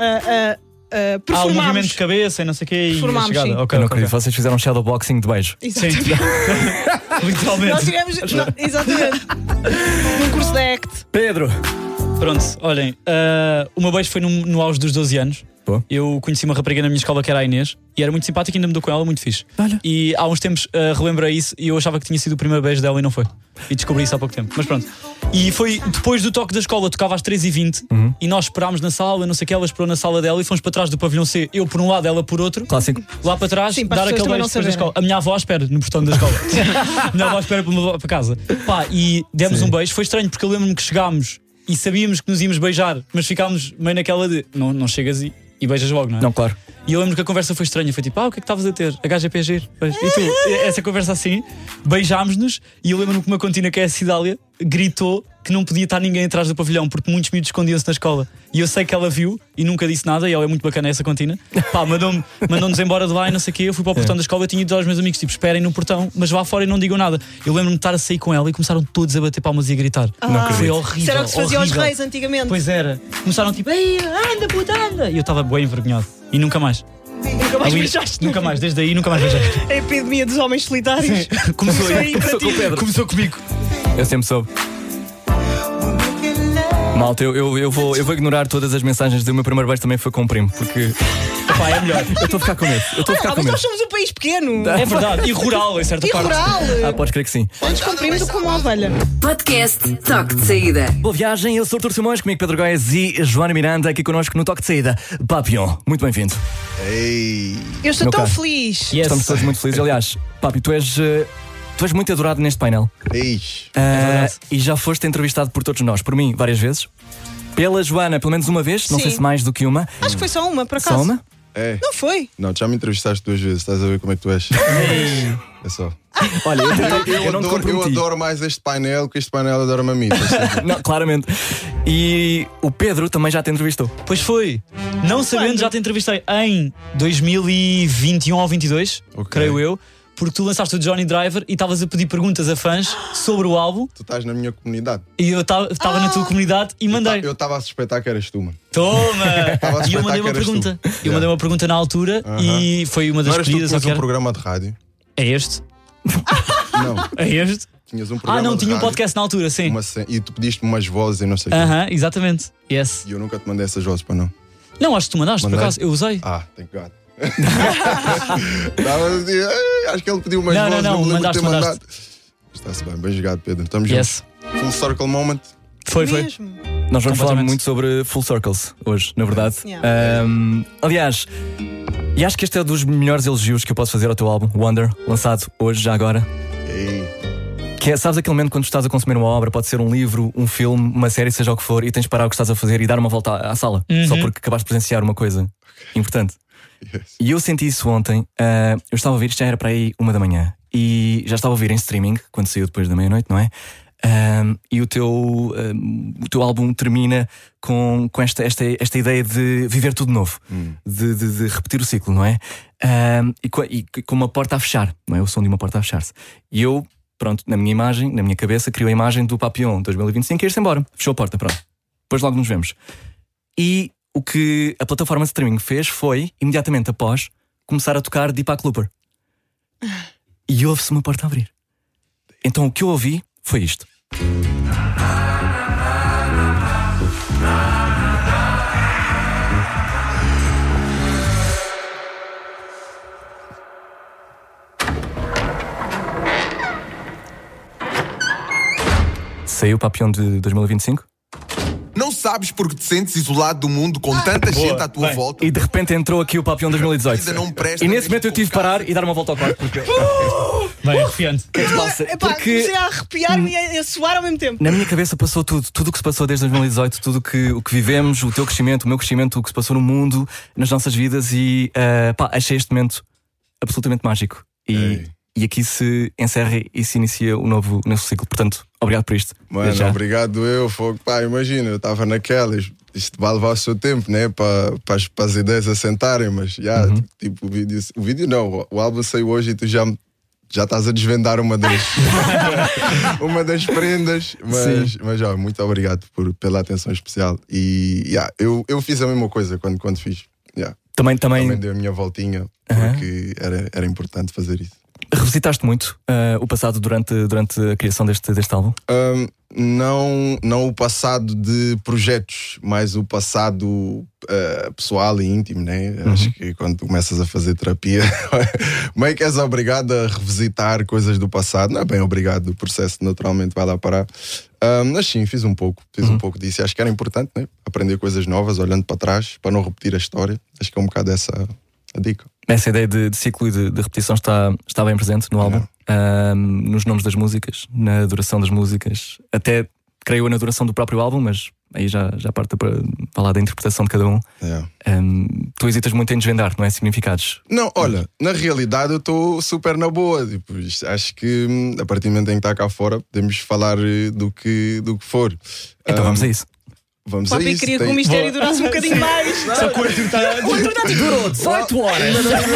O Performámos. movimento de cabeça e não sei o quê. E a Performámos, chegada. sim. Ok, Eu não ok. acredito. Vocês fizeram um shadowboxing de beijo. Exatamente. Literalmente. Nós tivemos. Exatamente. Num curso de ACT. Pedro! Pronto, olhem, o meu beijo foi no auge dos 12 anos. Pô. Eu conheci uma rapariga na minha escola que era a Inês e era muito simpática e ainda me dou com ela, muito fixe. Olha. E há uns tempos relembrei isso e eu achava que tinha sido o primeiro beijo dela e não foi. E descobri isso há pouco tempo. Mas pronto. E foi depois do toque da escola, tocava às 3h20 e nós esperámos na sala, não sei o que, ela esperou na sala dela e fomos para trás do pavilhão C, eu por um lado, ela por outro. Clássico. Lá para trás, Sim, para as dar pessoas aquele também beijo não depois da saberem. escola. A minha avó espera no portão da escola. A minha avó espera para me levar para casa. Pá, e demos Sim. um beijo. Foi estranho porque eu lembro-me que chegámos e sabíamos que nos íamos beijar, mas ficámos meio naquela de não chegas e beijas logo, não é? Não, claro. E eu lembro que a conversa foi estranha. Foi tipo, o que é que estavas a ter? A gaja é PG. E tu, essa conversa assim, beijámos-nos. E eu lembro-me que uma contina que é a Cidália gritou que não podia estar ninguém atrás do pavilhão porque muitos miúdos escondiam-se na escola. E eu sei que ela viu e nunca disse nada. E ela é muito bacana, essa Contina. Pá, mandou-nos embora de lá e não sei o quê. Eu fui para o portão da escola e tinha dito aos meus amigos: tipo, esperem no portão, mas vá fora e não digam nada. Eu lembro-me de estar a sair com ela e começaram todos a bater palmas e a gritar. Foi horrível. Isso era o que se fazia aos horrível. reis antigamente. Pois era. Começaram tipo: ei, anda puta, anda. E eu estava bem envergonhado. E nunca mais. Nunca mais beijaste. Nunca mais, desde aí nunca mais beijei. A epidemia dos homens solitários. Começou aí para ti. Começou comigo. Eu sempre soube. Malta, eu vou ignorar todas as mensagens do meu primeiro beijo também foi com um primo, porque Pá, é melhor. eu estou a ficar com medo. Mas nós somos um país pequeno. É verdade, e rural em certa E parte. rural. Podes crer que sim. Antes comprimos como uma ovelha. Podcast Toque de Saída. Boa viagem, eu sou Artur Simões, comigo Pedro Góes e Joana Miranda aqui connosco no Toque de Saída. Papillon, muito bem-vindo. Ei. Eu estou Meu tão caro. feliz. Yes. Estamos todos muito felizes. Aliás, Papi, tu és muito adorado neste painel. E já foste entrevistado por todos nós, por mim, várias vezes. Pela Joana, pelo menos uma vez, não Sim. sei se mais do que uma. Acho que foi só uma, por acaso. Só uma? É. Não foi? Não, tu já me entrevistaste 2 vezes, estás a ver como é que tu és. É só. Olha, eu não te Eu comprometi. adoro mais este painel que este painel adora-me a mim. Não, claramente. E o Pedro também já te entrevistou. Pois foi. Não sabendo, já te entrevistei em 2021 ou 22, creio eu, porque tu lançaste o Johnny Driver e estavas a pedir perguntas a fãs sobre o álbum. Tu estás na minha comunidade. E eu estava na tua comunidade e mandei. Eu estava a suspeitar que eras tu, mano. Toma! Estava a E eu suspeitar mandei que uma eras pergunta. tu. Eu mandei uma pergunta na altura e foi uma das Não eras tu que escolhidas. tinhas ou que um era? programa de rádio? É este? Não. É este? Tinhas um programa Não, de tinha um rádio, podcast na altura, sim. E tu pediste-me umas vozes e não sei o quê. Aham, exatamente. Yes. E eu nunca te mandei essas vozes para não. Não, acho que tu mandaste, por Mandei? acaso. Eu usei. Ah, thank God. Acho que ele pediu umas Não, vozes, não, me lembro de ter mandaste. mandado. Está-se bem jogado, Pedro. Estamos Yes. juntos. Full circle moment. Foi. Nós vamos falar Completamente. muito sobre Full Circles hoje, na verdade. Yeah. Aliás, e acho que este é um dos melhores elogios que eu posso fazer ao teu álbum, Wonder, lançado hoje, já agora. Que é, sabes aquele momento quando estás a consumir uma obra, pode ser um livro, um filme, uma série, seja o que for, e tens de parar o que estás a fazer e dar uma volta à sala, só porque acabaste de presenciar uma coisa importante. E eu senti isso ontem. Eu estava a ouvir, isto já era para aí 1 da manhã, e já estava a ouvir em streaming, quando saiu depois da meia-noite, não é? E o teu álbum termina com esta ideia de viver tudo novo, de repetir o ciclo, não é? E com uma porta a fechar, não é? O som de uma porta a fechar-se. E eu, pronto, na minha imagem, na minha cabeça, criou a imagem do Papillon 2025 e ir-se embora. Fechou a porta, pronto. Depois logo nos vemos. E o que a plataforma de streaming fez foi, imediatamente após, começar a tocar Deepak Looper. E houve-se uma porta a abrir. Então o que eu ouvi foi isto. Saiu o Papillon de 2025? Não sabes porque te sentes isolado do mundo com tanta gente à tua volta? E de repente entrou aqui o Papillon 2018. Ainda não presta E nesse momento eu tive de parar e dar uma volta ao quarto. Porque... Bem, arrepiante. O que é que se passa? Epá, Porque comecei a arrepiar-me e a suar ao mesmo tempo. na minha cabeça passou tudo o que se passou desde 2018, tudo o que vivemos, o teu crescimento, o meu crescimento, o que se passou no mundo, nas nossas vidas e achei este momento absolutamente mágico. E aqui se encerra e se inicia o novo ciclo. Portanto, obrigado por isto. Mano, obrigado eu. Pá, imagina, eu estava naquelas. Isto vai levar o seu tempo, né? Para as ideias assentarem, mas já, tipo, o vídeo não. O álbum saiu hoje e tu já estás a desvendar uma das prendas. Mas ó, muito obrigado pela atenção especial. E eu fiz a mesma coisa quando fiz. Também dei a minha voltinha porque era importante fazer isso. Revisitaste muito o passado durante a criação deste álbum? Não o passado de projetos, mas o passado pessoal e íntimo, né? Acho que quando tu começas a fazer terapia, meio que és obrigado a revisitar coisas do passado. Não é bem obrigado, o processo naturalmente vai lá parar. Mas sim, fiz um pouco disso. E acho que era importante, né? Aprender coisas novas, olhando para trás, para não repetir a história. Acho que é um bocado essa a dica. Essa ideia de ciclo e de repetição está bem presente no álbum, nos nomes das músicas, na duração das músicas, até creio na duração do próprio álbum, mas aí já parte para falar da interpretação de cada um. Tu hesitas muito em desvendar, não é? Significados. Não, olha, na realidade eu estou super na boa. Tipo, acho que a partir do momento em que está cá fora, podemos falar do que for. Então vamos a isso. Vamos o a Papi isso. queria que o mistério durasse um bocadinho mais. Só que o Arthur está durou 18 horas.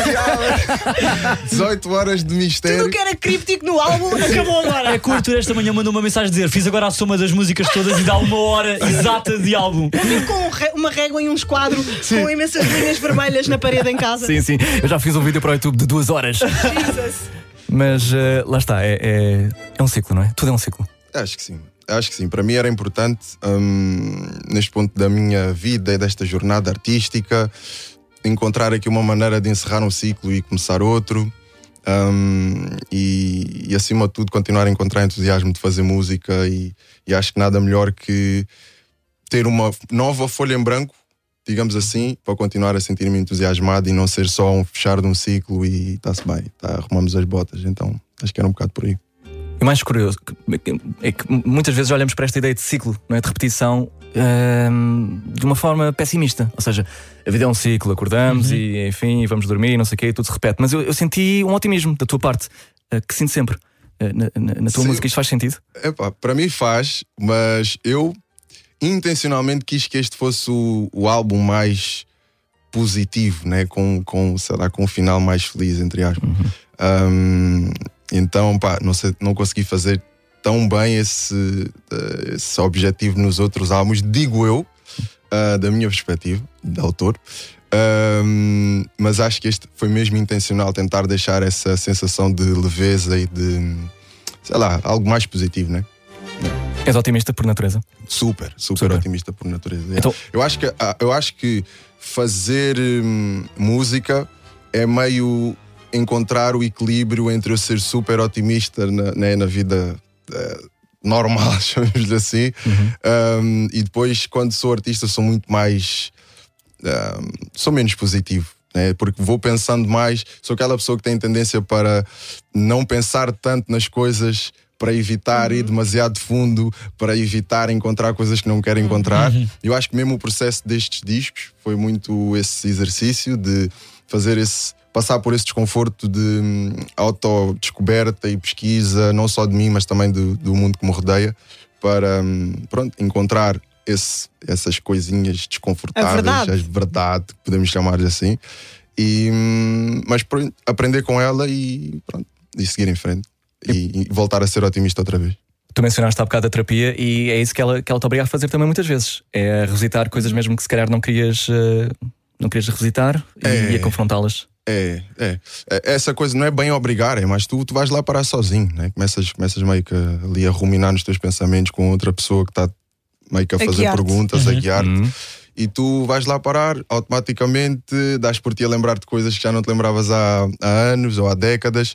18 horas de mistério. Tudo que era críptico no álbum acabou agora. É que o Arthur esta manhã mandou uma mensagem a dizer: fiz agora a soma das músicas todas e dá 1 hora exata de álbum. Eu vivo com uma régua e um esquadro com imensas linhas vermelhas na parede em casa. Sim, eu já fiz um vídeo para o YouTube de 2 horas. Jesus. Mas lá está, é um ciclo, não é? Tudo é um ciclo. Acho que sim. Para mim era importante, neste ponto da minha vida e desta jornada artística, encontrar aqui uma maneira de encerrar um ciclo e começar outro. E acima de tudo continuar a encontrar entusiasmo de fazer música, e acho que nada melhor que ter uma nova folha em branco, digamos assim, para continuar a sentir-me entusiasmado e não ser só um fechar de um ciclo e está-se bem, arrumamos as botas. Então acho que era um bocado por aí. E mais curioso é que muitas vezes olhamos para esta ideia de ciclo, não é? De repetição, de uma forma pessimista. Ou seja, a vida é um ciclo, acordamos e enfim, vamos dormir e não sei o quê, e tudo se repete. Mas eu senti um otimismo da tua parte, que sinto sempre na tua música. Isto faz sentido? Para mim faz, mas eu intencionalmente quis que este fosse o álbum mais positivo, né? Com um final mais feliz, entre aspas. Então, não consegui fazer tão bem esse objetivo nos outros álbuns, digo eu, da minha perspectiva, de autor. Mas acho que este foi mesmo intencional, tentar deixar essa sensação de leveza e de, algo mais positivo, né? És otimista por natureza? Super otimista por natureza. Então... Eu acho que fazer música é meio encontrar o equilíbrio entre eu ser super otimista na vida normal, chamamos-lhe assim, e depois, quando sou artista, sou muito mais sou menos positivo, né? Porque vou pensando mais, sou aquela pessoa que tem tendência para não pensar tanto nas coisas, para evitar ir demasiado fundo, para evitar encontrar coisas que não quero encontrar. Eu acho que mesmo o processo destes discos foi muito esse exercício de passar por esse desconforto de autodescoberta e pesquisa, não só de mim, mas também do mundo que me rodeia, para encontrar essas coisinhas desconfortáveis, a verdade, podemos chamar-lhe assim, mas aprender com ela e seguir em frente e voltar a ser otimista outra vez. Tu mencionaste há bocado a terapia, e é isso que ela te obriga a fazer também muitas vezes, é a revisitar coisas mesmo que se calhar não querias revisitar e a confrontá-las. Essa coisa não é bem obrigar, mas tu vais lá parar sozinho, né? Começas meio que ali a ruminar nos teus pensamentos com outra pessoa que está meio que a fazer perguntas, a guiar-te, e tu vais lá parar, automaticamente dás por ti a lembrar de coisas que já não te lembravas há anos ou há décadas,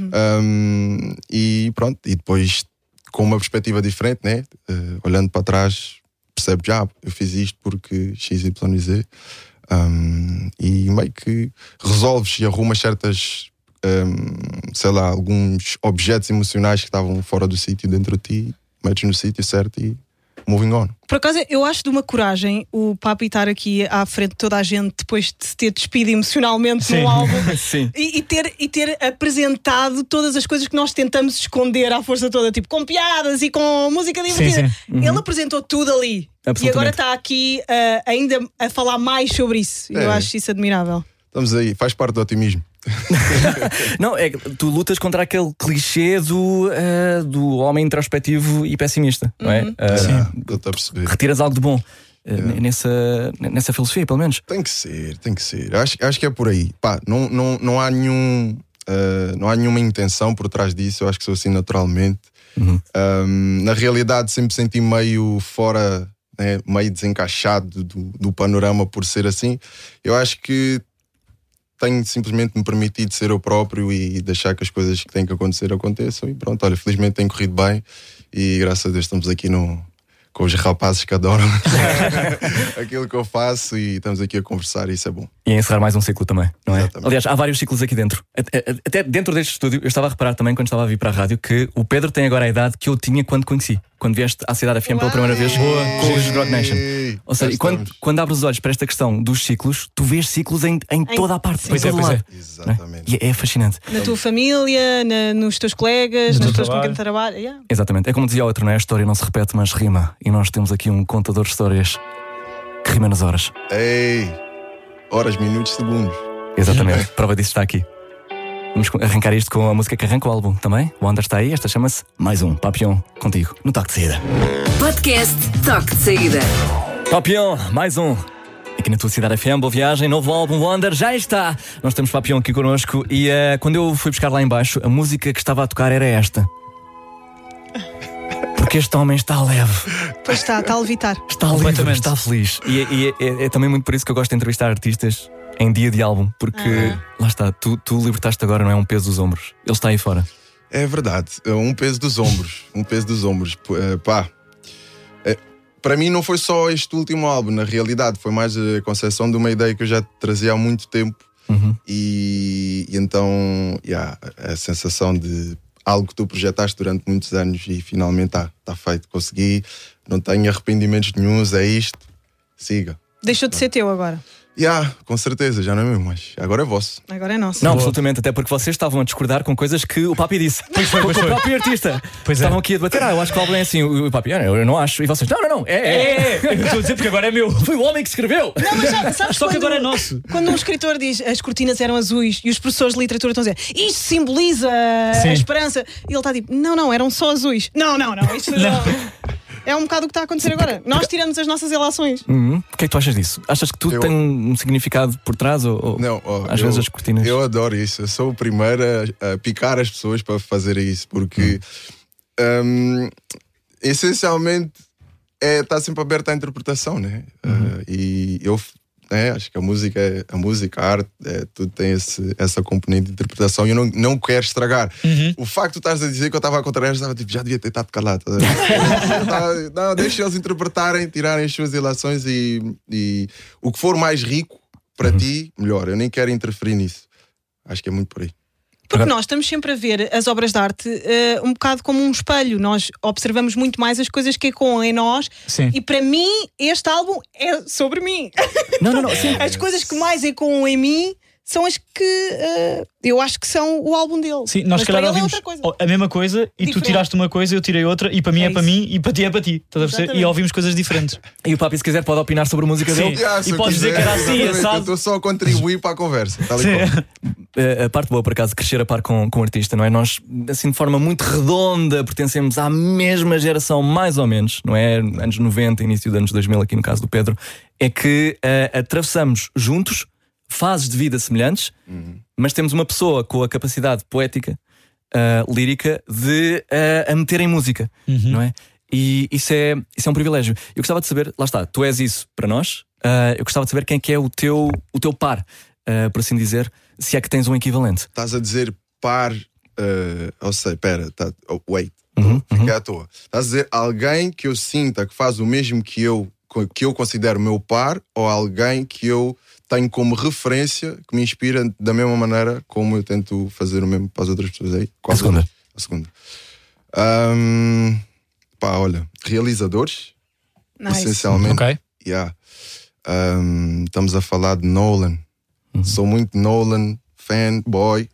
e pronto, e depois com uma perspectiva diferente, né? Olhando para trás, percebes, eu fiz isto porque XYZ. E meio que resolves e arrumas certas, alguns objetos emocionais que estavam fora do sítio dentro de ti, metes no sítio certo e moving on. Por acaso, eu acho de uma coragem o Papi estar aqui à frente de toda a gente depois de se ter despido emocionalmente num álbum e ter apresentado todas as coisas que nós tentamos esconder à força toda, tipo com piadas e com música divertida. Ele apresentou tudo ali e agora está aqui ainda a falar mais sobre isso. Eu acho isso admirável. Estamos aí, faz parte do otimismo. Não, é que tu lutas contra aquele clichê do homem introspectivo e pessimista, não é? Estou a perceber. Retiras algo de bom nessa filosofia, pelo menos. Tem que ser. Acho que é por aí. Não há nenhuma intenção por trás disso. Eu acho que sou assim naturalmente. Na realidade, sempre senti meio fora, né, meio desencaixado do panorama por ser assim. Eu acho que tenho simplesmente me permitido ser eu próprio e deixar que as coisas que têm que acontecer aconteçam, e pronto, olha, felizmente tem corrido bem e graças a Deus estamos aqui com os rapazes que adoram aquilo que eu faço e estamos aqui a conversar, e isso é bom. E a encerrar mais um ciclo também, não é? Exatamente. Aliás, há vários ciclos aqui dentro. Até dentro deste estúdio, eu estava a reparar também quando estava a vir para a rádio que o Pedro tem agora a idade que eu tinha quando conheci. quando vieste à Cidade FM pela primeira vez com os Rock Nation. Ou seja, e quando abres os olhos para esta questão dos ciclos, tu vês ciclos em toda a parte, em todo lado. Exatamente. E é fascinante. Na tua família, nos teus colegas, nas pessoas com quem trabalhas. Yeah. Exatamente. É como dizia o outro, não é? A história não se repete, mas rima. E nós temos aqui um contador de histórias que rima nas horas. Ei, horas, minutos, segundos. Exatamente. Prova disso está aqui. Vamos arrancar isto com a música que arranca o álbum também. O Wonder está aí. Esta chama-se Mais Um Papillon, contigo, no Toque de Saída. Podcast Toque de Saída. Papillon, mais um. Aqui na tua Cidade FM, boa viagem, novo álbum Wonder, já está. Nós temos Papillon aqui connosco e quando eu fui buscar lá em baixo, a música que estava a tocar era esta. Porque este homem está leve. Pois está a levitar. Está livre, está feliz. E é também muito por isso que eu gosto de entrevistar artistas em dia de álbum, porque lá está, tu libertaste agora, não é um peso dos ombros. Ele está aí fora. É verdade, um peso dos ombros. Um peso dos ombros. Para mim não foi só este último álbum, na realidade foi mais a concepção de uma ideia que eu já trazia há muito tempo. E então a sensação de algo que tu projetaste durante muitos anos e finalmente está feito, consegui, não tenho arrependimentos nenhuns, é isto, siga. Deixou de ser teu agora. Com certeza, já não é meu, mas agora é vosso. Agora é nosso. Não, absolutamente, até porque vocês estavam a discordar com coisas que o Papi disse. Pois foi. O próprio artista. Estavam aqui a debater, eu acho que o álbum é assim. O Papi, eu não acho. E vocês, não, é. Eu estou a dizer porque agora é meu. Foi o homem que escreveu. Não, mas sabes só que agora é nosso. Quando um escritor diz as cortinas eram azuis e os professores de literatura estão a dizer isto simboliza a esperança, e ele está tipo, não, eram só azuis. Não, isto não. É um bocado o que está a acontecer agora. Nós tiramos as nossas relações. O que é que tu achas disso? Achas que tudo tem um significado por trás? Ou às vezes as cortinas? Eu adoro isso. Eu sou o primeiro a picar as pessoas para fazer isso, porque essencialmente está sempre aberto à interpretação, né? E eu acho que a música, a arte, tudo tem essa componente de interpretação e eu não quero estragar. O facto de tu estás a dizer que eu estava a contrariar, eu estava tipo, já devia ter estado calado. Não, deixa eles interpretarem, tirarem as suas relações e o que for mais rico para ti, melhor. Eu nem quero interferir nisso. Acho que é muito por aí. Porque nós estamos sempre a ver as obras de arte um bocado como um espelho. Nós observamos muito mais as coisas que ecoam em nós. Sim. E para mim, este álbum é sobre mim. Não. Sim. As coisas que mais ecoam em mim são as que eu acho que são o álbum dele. Sim, nós se calhar ouvimos a mesma coisa e tu tiraste uma coisa, eu tirei outra, e para mim é para mim e para ti é para ti. Estás a perceber? E ouvimos coisas diferentes. E o Papi, se quiser, pode opinar sobre a música dele. E podes dizer que era assim, eu estou só a contribuir para a conversa. A parte boa, por acaso, de crescer a par com o artista, não é? Nós, assim, de forma muito redonda, pertencemos à mesma geração, mais ou menos, não é? Anos 90, início dos anos 2000, aqui no caso do Pedro, é que atravessamos juntos fases de vida semelhantes, mas temos uma pessoa com a capacidade poética, lírica, de a meter em música, não é? E isso é um privilégio. Eu gostava de saber, lá está, tu és isso para nós, eu gostava de saber quem é que é o teu par, por assim dizer, se é que tens um equivalente. Estás a dizer par, ou seja, fiquei à toa. Estás a dizer alguém que eu sinta que faz o mesmo que eu considero meu par, ou alguém que eu tenho como referência, que me inspira da mesma maneira como eu tento fazer o mesmo para as outras pessoas aí? A segunda. Olha, realizadores, nice. essencialmente. Ok. Estamos a falar de Nolan. Sou muito Nolan, fanboy.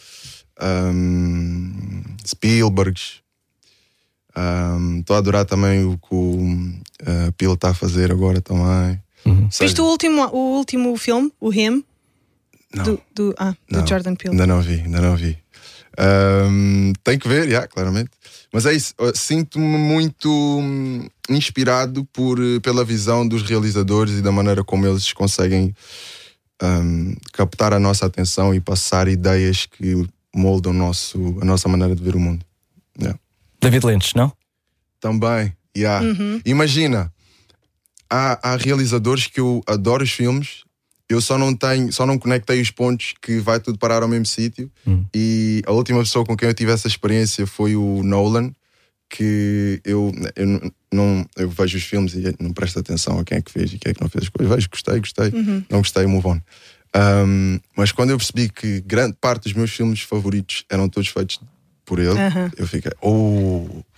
Spielberg. Estou a adorar também o que o Peel está a fazer agora também. Viste o último filme, o Him? Não. Do Jordan Peele. Ainda não vi. Tem que ver, claramente. Mas é isso, sinto-me muito inspirado pela visão dos realizadores e da maneira como eles conseguem captar a nossa atenção e passar ideias que moldam a nossa maneira de ver o mundo. David Lynch, não? Também, Imagina, há realizadores que eu adoro os filmes, eu só não conectei os pontos que vai tudo parar ao mesmo sítio. E a última pessoa com quem eu tive essa experiência foi o Nolan, que eu vejo os filmes e não presto atenção a quem é que fez e quem é que não fez as coisas. Vejo, gostei, não gostei, move on. Mas quando eu percebi que grande parte dos meus filmes favoritos eram todos feitos por ele, eu fiquei,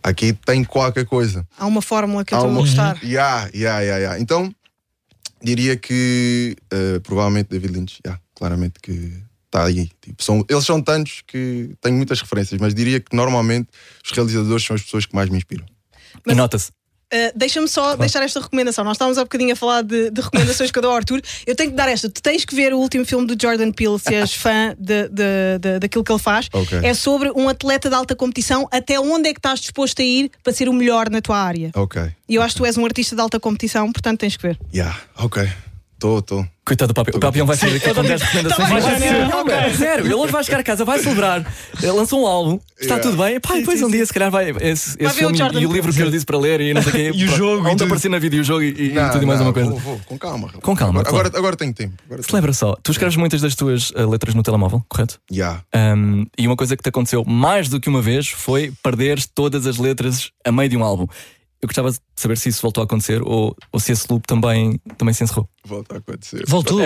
aqui tem qualquer coisa. Há uma fórmula que eu estou a gostar. Então, diria que provavelmente David Lynch, claramente que está aí. Tipo, eles são tantos que tenho muitas referências, mas diria que normalmente os realizadores são as pessoas que mais me inspiram. E nota-se. Deixa-me só deixar esta recomendação. Nós estávamos há bocadinho a falar de recomendações que eu dou ao Arthur. Eu tenho que dar esta. Tu tens que ver o último filme do Jordan Peele, se és fã daquilo que ele faz. Okay. É sobre um atleta de alta competição. Até onde é que estás disposto a ir para ser o melhor na tua área? E eu acho que tu és um artista de alta competição, portanto tens que ver. Ok. Estou. Coitado do Papião. O Papião vai sair aqui com 10 recomendações. Sério, ele hoje vai chegar a casa, vai celebrar, lançou um álbum, está tudo bem. Pá, depois um dia, se calhar, vai esse filme e o livro que eu disse para ler e não sei o quê. E o jogo. Onde aparecer na vida e o jogo e tudo e mais uma coisa. Vou, com calma. Com calma. Agora tenho tempo. Celebra só. Tu escreves muitas das tuas letras no telemóvel, correto? E uma coisa que te aconteceu mais do que uma vez foi perderes todas as letras a meio de um álbum. Eu gostava de saber se isso voltou a acontecer ou se esse loop também se encerrou. Volta a acontecer. Voltou?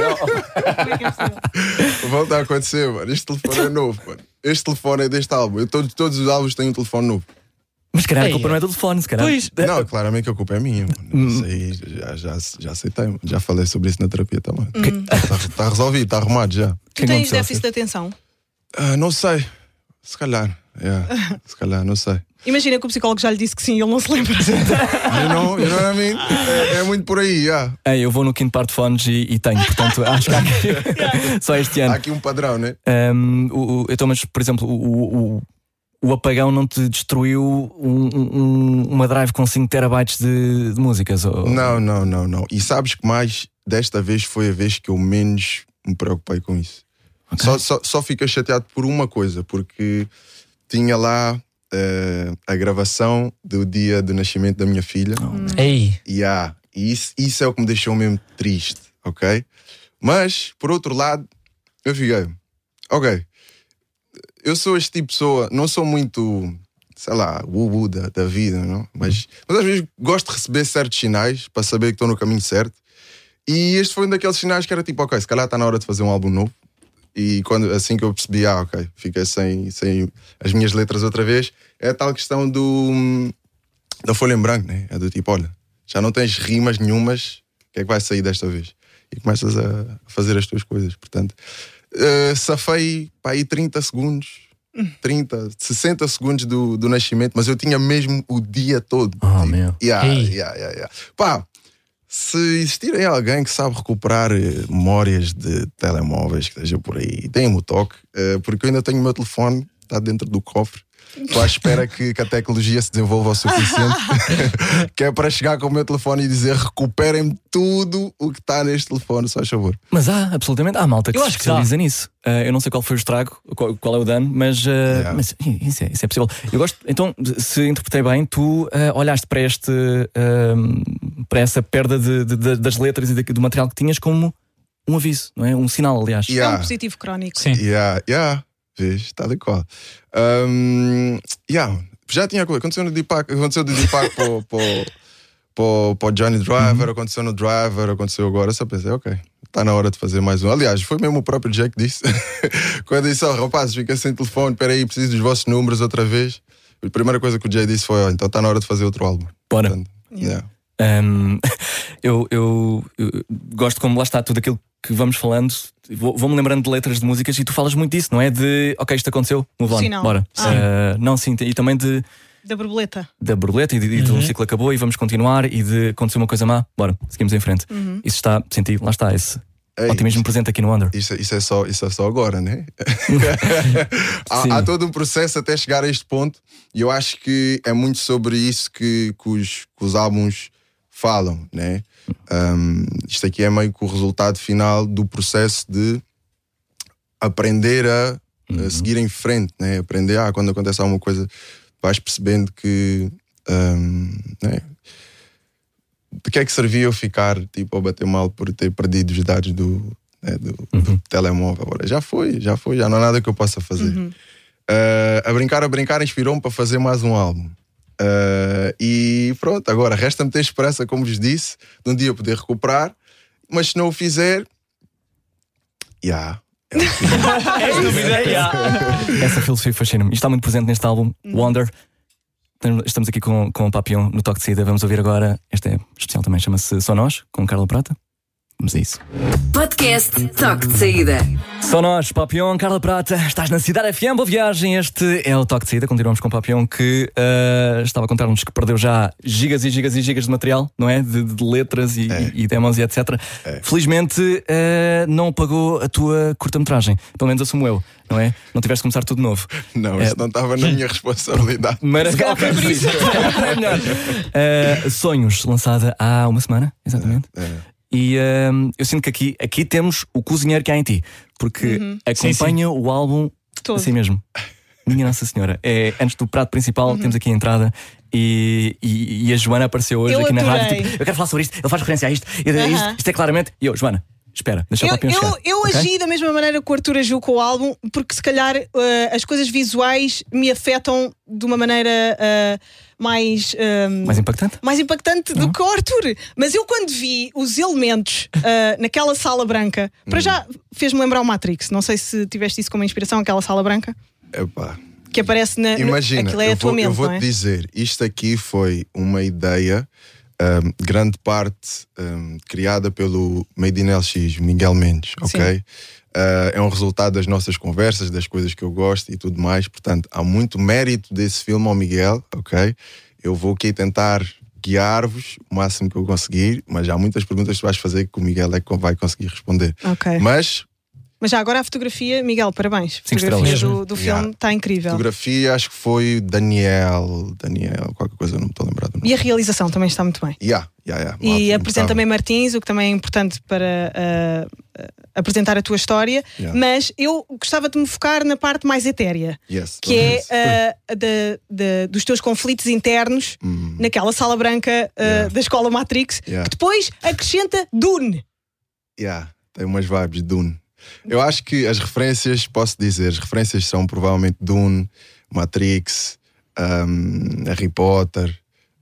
Volta a acontecer, mano. Este telefone é novo, mano. Este telefone é deste álbum. Todos os álbuns têm um telefone novo. Mas se calhar a culpa não é do telefone, se calhar. Não, claramente que a culpa é minha, mano. Isso aí já aceitei, mano. Já falei sobre isso na terapia também. Está resolvido, está arrumado já. Tu tens déficit de atenção? Não sei. Se calhar. Se calhar, não sei. Imagina que o psicólogo já lhe disse que sim e ele não se lembra. É muito por aí, Eu vou no quinto par de fones e tenho, portanto acho que há aqui, só este ano. Há aqui um padrão, né? Então, mas por exemplo, o apagão não te destruiu uma drive com 5 terabytes de músicas? Não. E sabes que mais desta vez foi a vez que eu menos me preocupei com isso. Okay. Só fiquei chateado por uma coisa, porque tinha lá a gravação do dia do nascimento da minha filha. Ei! E isso é o que me deixou mesmo triste, ok? Mas, por outro lado, eu fiquei, ok, eu sou este tipo de pessoa, não sou muito, sei lá, da vida, não? Mas às vezes gosto de receber certos sinais para saber que estou no caminho certo. E este foi um daqueles sinais que era tipo, ok, se calhar está na hora de fazer um álbum novo. E assim que eu percebi, ok, fiquei sem as minhas letras outra vez, é a tal questão da folha em branco, né? É do tipo, olha, já não tens rimas nenhumas, o que é que vai sair desta vez? E começas a fazer as tuas coisas. Portanto, safei para aí 30 segundos, 60 segundos do nascimento, mas eu tinha mesmo o dia todo. Meu. Pá, se existirem alguém que sabe recuperar memórias de telemóveis que esteja por aí, deem-me o toque, porque eu ainda tenho o meu telefone, está dentro do cofre. Estou à espera que a tecnologia se desenvolva o suficiente que é para chegar com o meu telefone e dizer recuperem-me tudo o que está neste telefone, só a favor. Mas absolutamente, há malta que se especializa nisso. Eu não sei qual foi o estrago, qual é o dano, mas isso é possível. Eu gosto, então, se interpretei bem, tu olhaste para essa perda das letras e do material que tinhas como um aviso, não é? Um sinal, aliás. É um positivo crónico. Sim. Vês, está de qual. Já tinha coisa. Aconteceu do Deepak para o Johnny Driver, aconteceu no Driver, aconteceu agora. Só pensei, ok, está na hora de fazer mais um. Aliás, foi mesmo o próprio Jack que disse. Quando disse, rapazes, fica sem telefone, espera aí, preciso dos vossos números outra vez. A primeira coisa que o Jay disse foi, então está na hora de fazer outro álbum. Bora. Portanto, eu gosto como lá está tudo aquilo que vamos falando. Vou-me lembrando de letras de músicas e tu falas muito disso, não é? De ok, isto aconteceu, move on, bora. Não, sim, e também da borboleta. Da borboleta e do ciclo acabou e vamos continuar, e de acontecer uma coisa má, bora, seguimos em frente. Isso está, senti, lá está esse otimismo presente aqui no Wonder. Isso é só agora, né? há todo um processo até chegar a este ponto, e eu acho que é muito sobre isso que os álbuns falam, né? Isto aqui é meio que o resultado final do processo de aprender a seguir em frente, né? Aprender, quando acontece alguma coisa, vais percebendo que né? De que é que servia eu ficar tipo a bater mal por ter perdido os dados do telemóvel. Agora já foi, já não há nada que eu possa fazer. A brincar inspirou-me para fazer mais um álbum. E pronto, agora resta-me ter esperança, como vos disse, de um dia poder recuperar, mas se não o fizer, essa filosofia fascina-me e está muito presente neste álbum, Wonder. Estamos aqui com o Papillon no Toque de Saída. Vamos ouvir agora, este é especial também, chama-se Só Nós, com Carla Prata. Vamos a isso. Podcast Toque de Saída. Só Nós, Papillon, Carla Prata, estás na Cidade FM, boa viagem. Este é o Toque de Saída. Continuamos com o Papillon que estava a contar-nos que perdeu já gigas e gigas e gigas de material, não é? De letras e demos e etc. Felizmente não apagou a tua curta-metragem, pelo menos assumo eu, não é? Não tiveste de começar tudo de novo. Não, isso não estava na minha responsabilidade. Mas é melhor. Sonhos, lançada há uma semana, exatamente. E eu sinto que aqui temos o cozinheiro que há em ti, porque acompanha o álbum todo. Assim mesmo. Minha Nossa Senhora. Antes do prato principal, temos aqui a entrada. E a Joana apareceu hoje aqui na rádio. Tipo, eu quero falar sobre isto, ele faz referência a isto. Isto é claramente. E eu, Joana, espera, deixa o Papillon chegar. Eu agi da mesma maneira que o Arthur agiu com o álbum, porque se calhar as coisas visuais me afetam de uma maneira mais impactante do que o Arthur. Mas eu, quando vi os elementos naquela sala branca, para já fez-me lembrar o Matrix. Não sei se tiveste isso como inspiração, aquela sala branca. Epá. Que aparece na. Imagina, aquilo é a tua mente, eu vou-te não é? dizer, isto aqui foi uma ideia, grande parte criada pelo Made in LX, Miguel Mendes, ok? É um resultado das nossas conversas, das coisas que eu gosto e tudo mais. Portanto, há muito mérito desse filme ao Miguel, ok? Eu vou aqui tentar guiar-vos o máximo que eu conseguir, mas há muitas perguntas que tu vais fazer que o Miguel é que vai conseguir responder. Ok. Mas já agora a fotografia, Miguel, parabéns. A fotografia do filme está incrível. A fotografia acho que foi Daniel, qualquer coisa, não me estou a lembrar do nome. E a realização também está muito bem. E apresenta também Martins, o que também é importante para apresentar a tua história. Mas eu gostava de me focar na parte mais etérea, que é dos teus conflitos internos naquela sala branca da escola Matrix, que depois acrescenta Dune. Tem umas vibes de Dune. Eu acho que as referências, posso dizer, as referências são provavelmente Dune, Matrix, Harry Potter.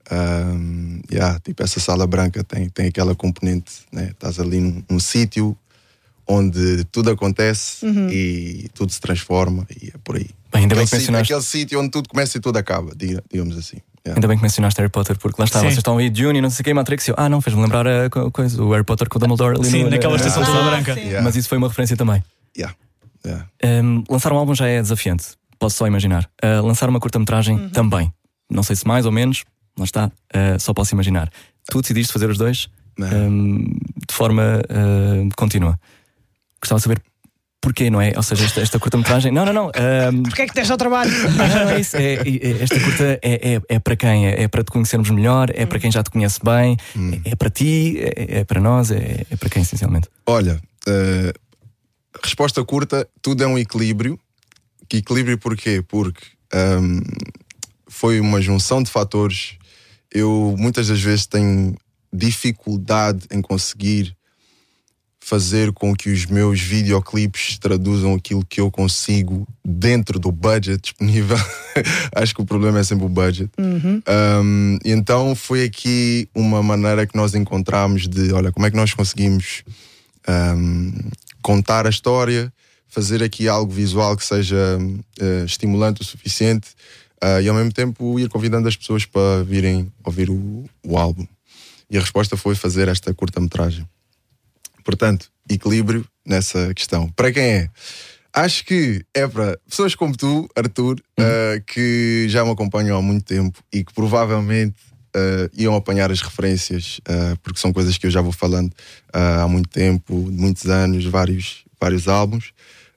Tipo, essa sala branca tem aquela componente, né? Estás ali num sítio onde tudo acontece e tudo se transforma e é por aí. Bem, ainda bem que mencionaste aquele sítio onde tudo começa e tudo acaba, digamos assim. Ainda bem que mencionaste Harry Potter, porque lá está, vocês estão aí Dune e não sei o que, Matrix. Não, fez-me lembrar a coisa, o Harry Potter com o Dumbledore ali naquela estação toda branca. Mas isso foi uma referência também. Lançar um álbum já é desafiante, posso só imaginar. Lançar uma curta-metragem também. Não sei se mais ou menos, lá está, só posso imaginar. Tu decidiste fazer os dois de forma contínua. Gostava de saber porquê, não é? Ou seja, esta curta-metragem. Não. Porquê é que tens ao trabalho? Não é isso. Esta curta é para quem? É para te conhecermos melhor? É para quem já te conhece bem? É para ti? É para nós? É para quem, essencialmente? Olha, resposta curta: tudo é um equilíbrio. Que equilíbrio porquê? Porque foi uma junção de fatores. Eu muitas das vezes tenho dificuldade em conseguir fazer com que os meus videoclipes traduzam aquilo que eu consigo dentro do budget disponível. Acho que o problema é sempre o budget. Então foi aqui uma maneira que nós encontramos de, olha, como é que nós conseguimos contar a história, fazer aqui algo visual que seja estimulante o suficiente e ao mesmo tempo ir convidando as pessoas para virem ouvir o álbum. E a resposta foi fazer esta curta-metragem. Portanto, equilíbrio nessa questão. Para quem é? Acho que é para pessoas como tu, Arthur, que já me acompanham há muito tempo e que provavelmente iam apanhar as referências, porque são coisas que eu já vou falando há muito tempo, muitos anos, vários álbuns.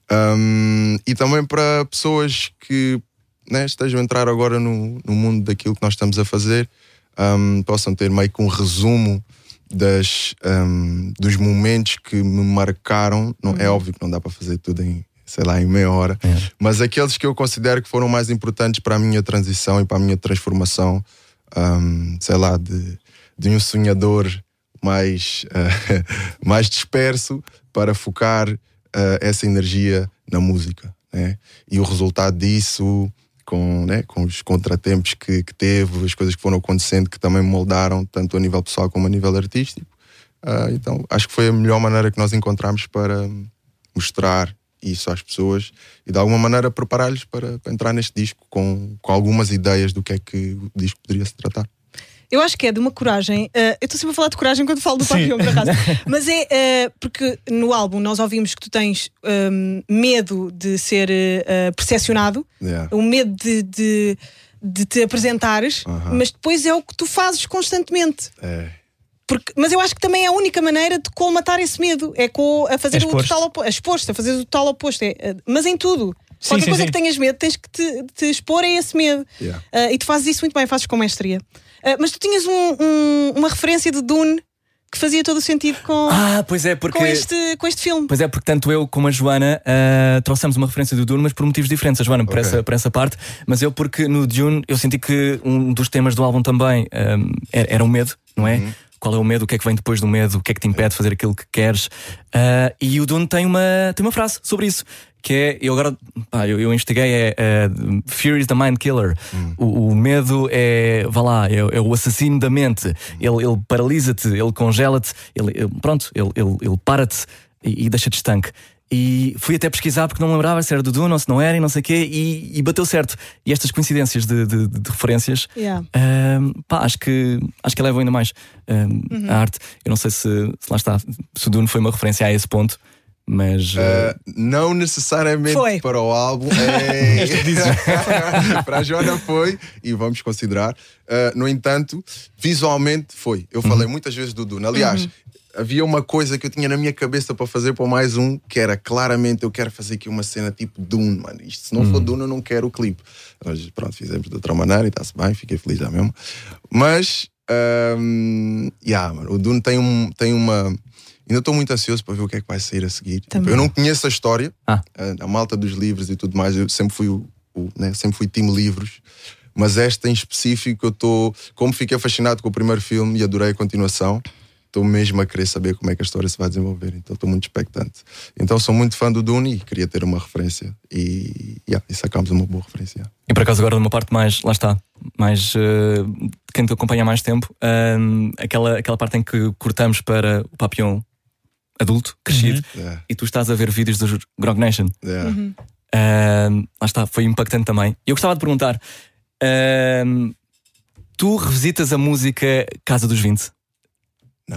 E também para pessoas que estejam a entrar agora no mundo daquilo que nós estamos a fazer, possam ter meio que um resumo dos momentos que me marcaram. Não, é óbvio que não dá para fazer tudo em meia hora, mas aqueles que eu considero que foram mais importantes para a minha transição e para a minha transformação, de um sonhador mais disperso para focar essa energia na música, né? E o resultado disso, com os contratempos que teve, as coisas que foram acontecendo, que também me moldaram, tanto a nível pessoal como a nível artístico. Então, acho que foi a melhor maneira que nós encontramos para mostrar isso às pessoas e de alguma maneira prepará-los para entrar neste disco com algumas ideias do que é que o disco poderia se tratar. Eu acho que é de uma coragem. Eu estou sempre a falar de coragem quando falo do Papillon, por acaso. Mas porque no álbum nós ouvimos que tu tens medo de ser percepcionado, o medo de te apresentares, mas depois é o que tu fazes constantemente. Mas eu acho que também é a única maneira de colmatar esse medo. É a fazer o total oposto. Exposto, a fazer o total oposto. Mas em tudo. Qualquer coisa que tenhas medo, tens que te expor a esse medo. E tu fazes isso muito bem, fazes com mestria. Mas tu tinhas uma referência de Dune que fazia todo o sentido com, pois é, porque, com este filme. Pois é, porque tanto eu como a Joana trouxemos uma referência do Dune, mas por motivos diferentes. A Joana por essa parte, mas eu porque no Dune eu senti que um dos temas do álbum também era o medo, não é? Qual é o medo, o que é que vem depois do medo, o que é que te impede de fazer aquilo que queres. E o Dune tem uma frase sobre isso, que é, eu investiguei, Fear is the mind killer. O medo é o assassino da mente. Ele paralisa-te, ele congela-te, ele para-te e deixa-te estanque. E fui até pesquisar porque não me lembrava se era do Dune ou se não era e não sei o quê, e bateu certo. E estas coincidências de referências, acho que elevam ainda mais a arte. Eu não sei se lá está, se o Dune foi uma referência a esse ponto, mas não necessariamente para o álbum. Para a Joana foi, e vamos considerar. No entanto, visualmente foi. Eu falei muitas vezes do Dune. Aliás, havia uma coisa que eu tinha na minha cabeça para fazer para mais um, que era claramente, eu quero fazer aqui uma cena tipo Dune, mano. Isto, se não for Dune, eu não quero o clipe. Mas pronto, fizemos de outra maneira e está-se bem, fiquei feliz já mesmo. Mas, mano, o Dune tem uma... Ainda estou muito ansioso para ver o que é que vai sair a seguir. Eu não conheço a história, a malta dos livros e tudo mais. Eu sempre fui sempre fui time livros. Mas esta em específico, eu estou... Como fiquei fascinado com o primeiro filme e adorei a continuação, estou mesmo a querer saber como é que a história se vai desenvolver. Então estou muito expectante. Então sou muito fã do Dune e queria ter uma referência. E sacámos uma boa referência. E por acaso agora numa parte mais, lá está, mais quem te acompanha há mais tempo, aquela parte em que cortamos para o Papillon adulto, crescido, e tu estás a ver vídeos do Grog Nation. Lá está, foi impactante também. Eu gostava de perguntar, tu revisitas a música Casa dos 20? Não,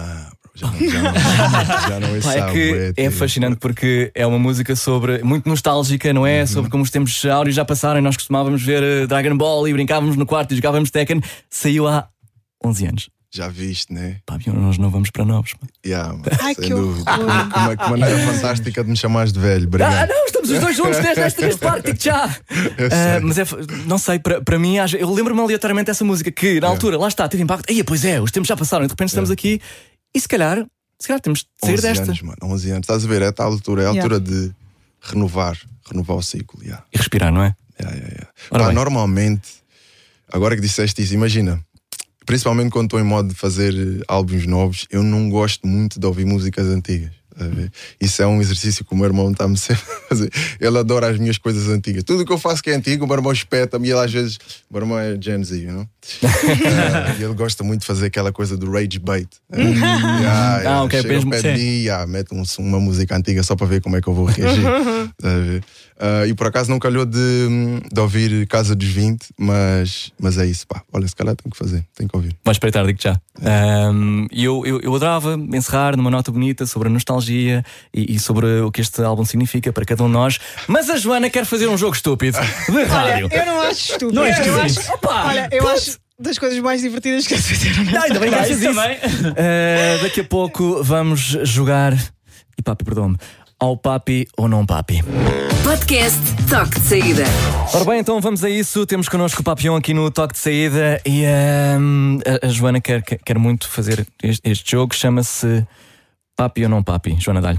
já não é que é fascinante porque é uma música muito nostálgica, não é? Sobre como os tempos áureos já passaram e nós costumávamos ver Dragon Ball e brincávamos no quarto e jogávamos Tekken. Saiu há 11 anos. Já viste, né? Nós não vamos para novos. Ai, sem dúvida. Que maneira fantástica de me chamares de velho. Obrigado. Não, estamos os dois juntos neste parque, já. Mas não sei, para mim, eu lembro-me aleatoriamente dessa música que na altura, lá está, teve impacto. Pois é, os tempos já passaram e de repente estamos aqui e se calhar temos de sair desta. 11 anos, mano, 11 anos. Estás a ver? É a altura, é a altura de renovar o ciclo. E respirar, não é? Normalmente, agora que disseste isso, imagina. Principalmente quando estou em modo de fazer álbuns novos, eu não gosto muito de ouvir músicas antigas. Isso é um exercício que o meu irmão está-me sempre a fazer. Ele adora as minhas coisas antigas. Tudo o que eu faço que é antigo, o meu irmão espeta-me e ele às vezes... O meu irmão é Gen Z, e ele gosta muito de fazer aquela coisa do rage bait. Chega ao pé de mim, mete uma música antiga só para ver como é que eu vou reagir. E por acaso não calhou de ouvir Casa dos 20, mas é isso, pá. Olha, se calhar tenho que ouvir. Vais espreitar, digo já. Eu adorava encerrar numa nota bonita sobre a nostalgia e sobre o que este álbum significa para cada um de nós. Mas a Joana quer fazer um jogo estúpido de rádio. Olha, eu não acho estúpido. Não é estúpido. Eu acho das coisas mais divertidas que se fizeram. Ainda bem que achas isso. Daqui a pouco vamos jogar. E papi, perdoa-me. Ao papi ou não papi. Podcast Toque de Saída. Ora bem, então vamos a isso. Temos connosco o Papillon aqui no Toque de Saída. E a Joana quer muito fazer este jogo. Chama-se Papi ou não papi. Joana, dá-lhe.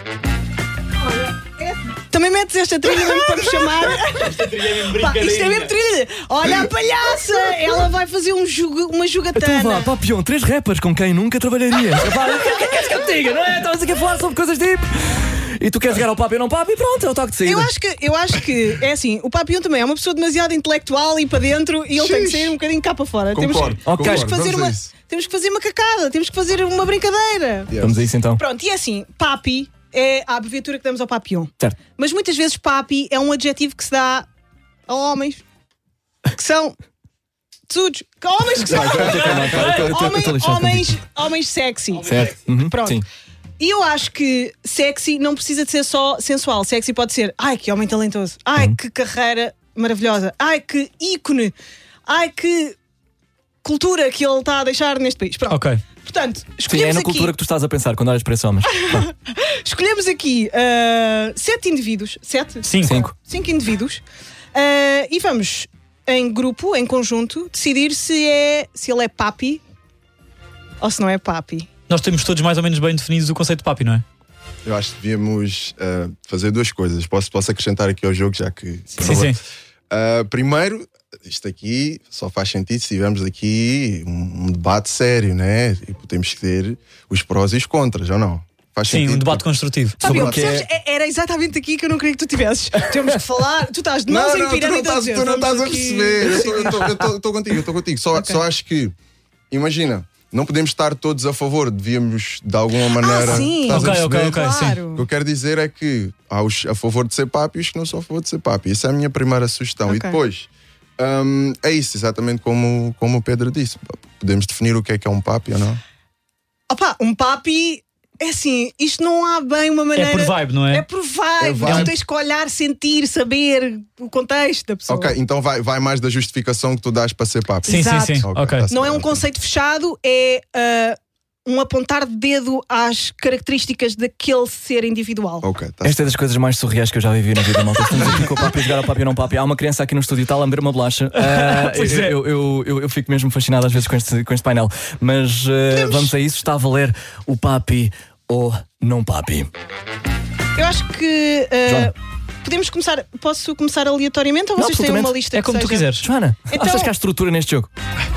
Também metes esta trilha mesmo para me chamar. Esta trilha é mesmo brincadeira. Isto é mesmo trilha. Olha a palhaça, ela vai fazer uma jogatana. Então vá, Papillon, 3 rappers com quem nunca trabalharias. O que queres que eu te diga, não é? Estamos aqui a falar sobre coisas tipo... E tu queres jogar ao papi ou não papi? E pronto, é o toque de saída. Eu acho que é assim, o Papillon também é uma pessoa demasiado intelectual e para dentro e ele tem que sair um bocadinho cá para fora. Concordo, temos que fazer uma cacada, temos que fazer uma brincadeira. Vamos a isso então. Pronto, e é assim, papi é a abreviatura que damos ao papillon. Certo. Mas muitas vezes papi é um adjetivo que se dá a homens que são tesudos. Homens que são homens sexy. Certo. Pronto. Sim. E eu acho que sexy não precisa de ser só sensual. Sexy pode ser, ai, que homem talentoso. Ai, que carreira maravilhosa. Ai, que ícone. Ai, que cultura que ele está a deixar neste país. Pronto. Ok. Portanto, Sim, escolhemos é na aqui... cultura que tu estás a pensar quando olhas para esses homens. Escolhemos aqui 7 indivíduos. 7? 5. 5 indivíduos. E vamos, em grupo, em conjunto, decidir se ele é papi ou se não é papi. Nós temos todos mais ou menos bem definidos o conceito de papi, não é? Eu acho que devíamos fazer duas coisas. Posso acrescentar aqui ao jogo, já que. Sim. Primeiro, isto aqui só faz sentido se tivermos aqui um debate sério, né? E temos que ter os prós e os contras, ou não? Faz Sim, sentido, um debate construtivo. Era exatamente aqui que eu não queria que tu tivesses. Temos que falar. Tu estás de mãos em pirâmide a dizer. Tu não estás a aqui... perceber. Eu estou contigo. Só acho que, imagina, não podemos estar todos a favor, devíamos de alguma maneira. Sim. Ok, claro. sim. O que eu quero dizer é que há os a favor de ser papi e os que não são a favor de ser papi. Essa é a minha primeira sugestão. Ok. E depois, é isso, exatamente como o Pedro disse. Podemos definir o que é um papi ou não? Opa, um papi. É assim, isto não há bem uma maneira. É por vibe, não é? É por vibe. Tu tens que olhar, sentir, saber o contexto da pessoa. Ok, então vai mais da justificação que tu dás para ser papi. Sim. Ok. Não é um conceito fechado, é um apontar de dedo às características daquele ser individual. Ok, Esta é das coisas mais surreais que eu já vivi na vida, malta. Estamos aqui com o papi a jogar ao papi ou não papi. Há uma criança aqui no estúdio, está a lamber uma bolacha. Pois é. Eu fico mesmo fascinado às vezes com este painel. Mas vamos a isso. Está a valer o papi ou não papi? Eu acho que podemos começar. Posso começar aleatoriamente ou vocês têm uma lista? É como tu quiseres. Joana, Então- achas que há estrutura neste jogo?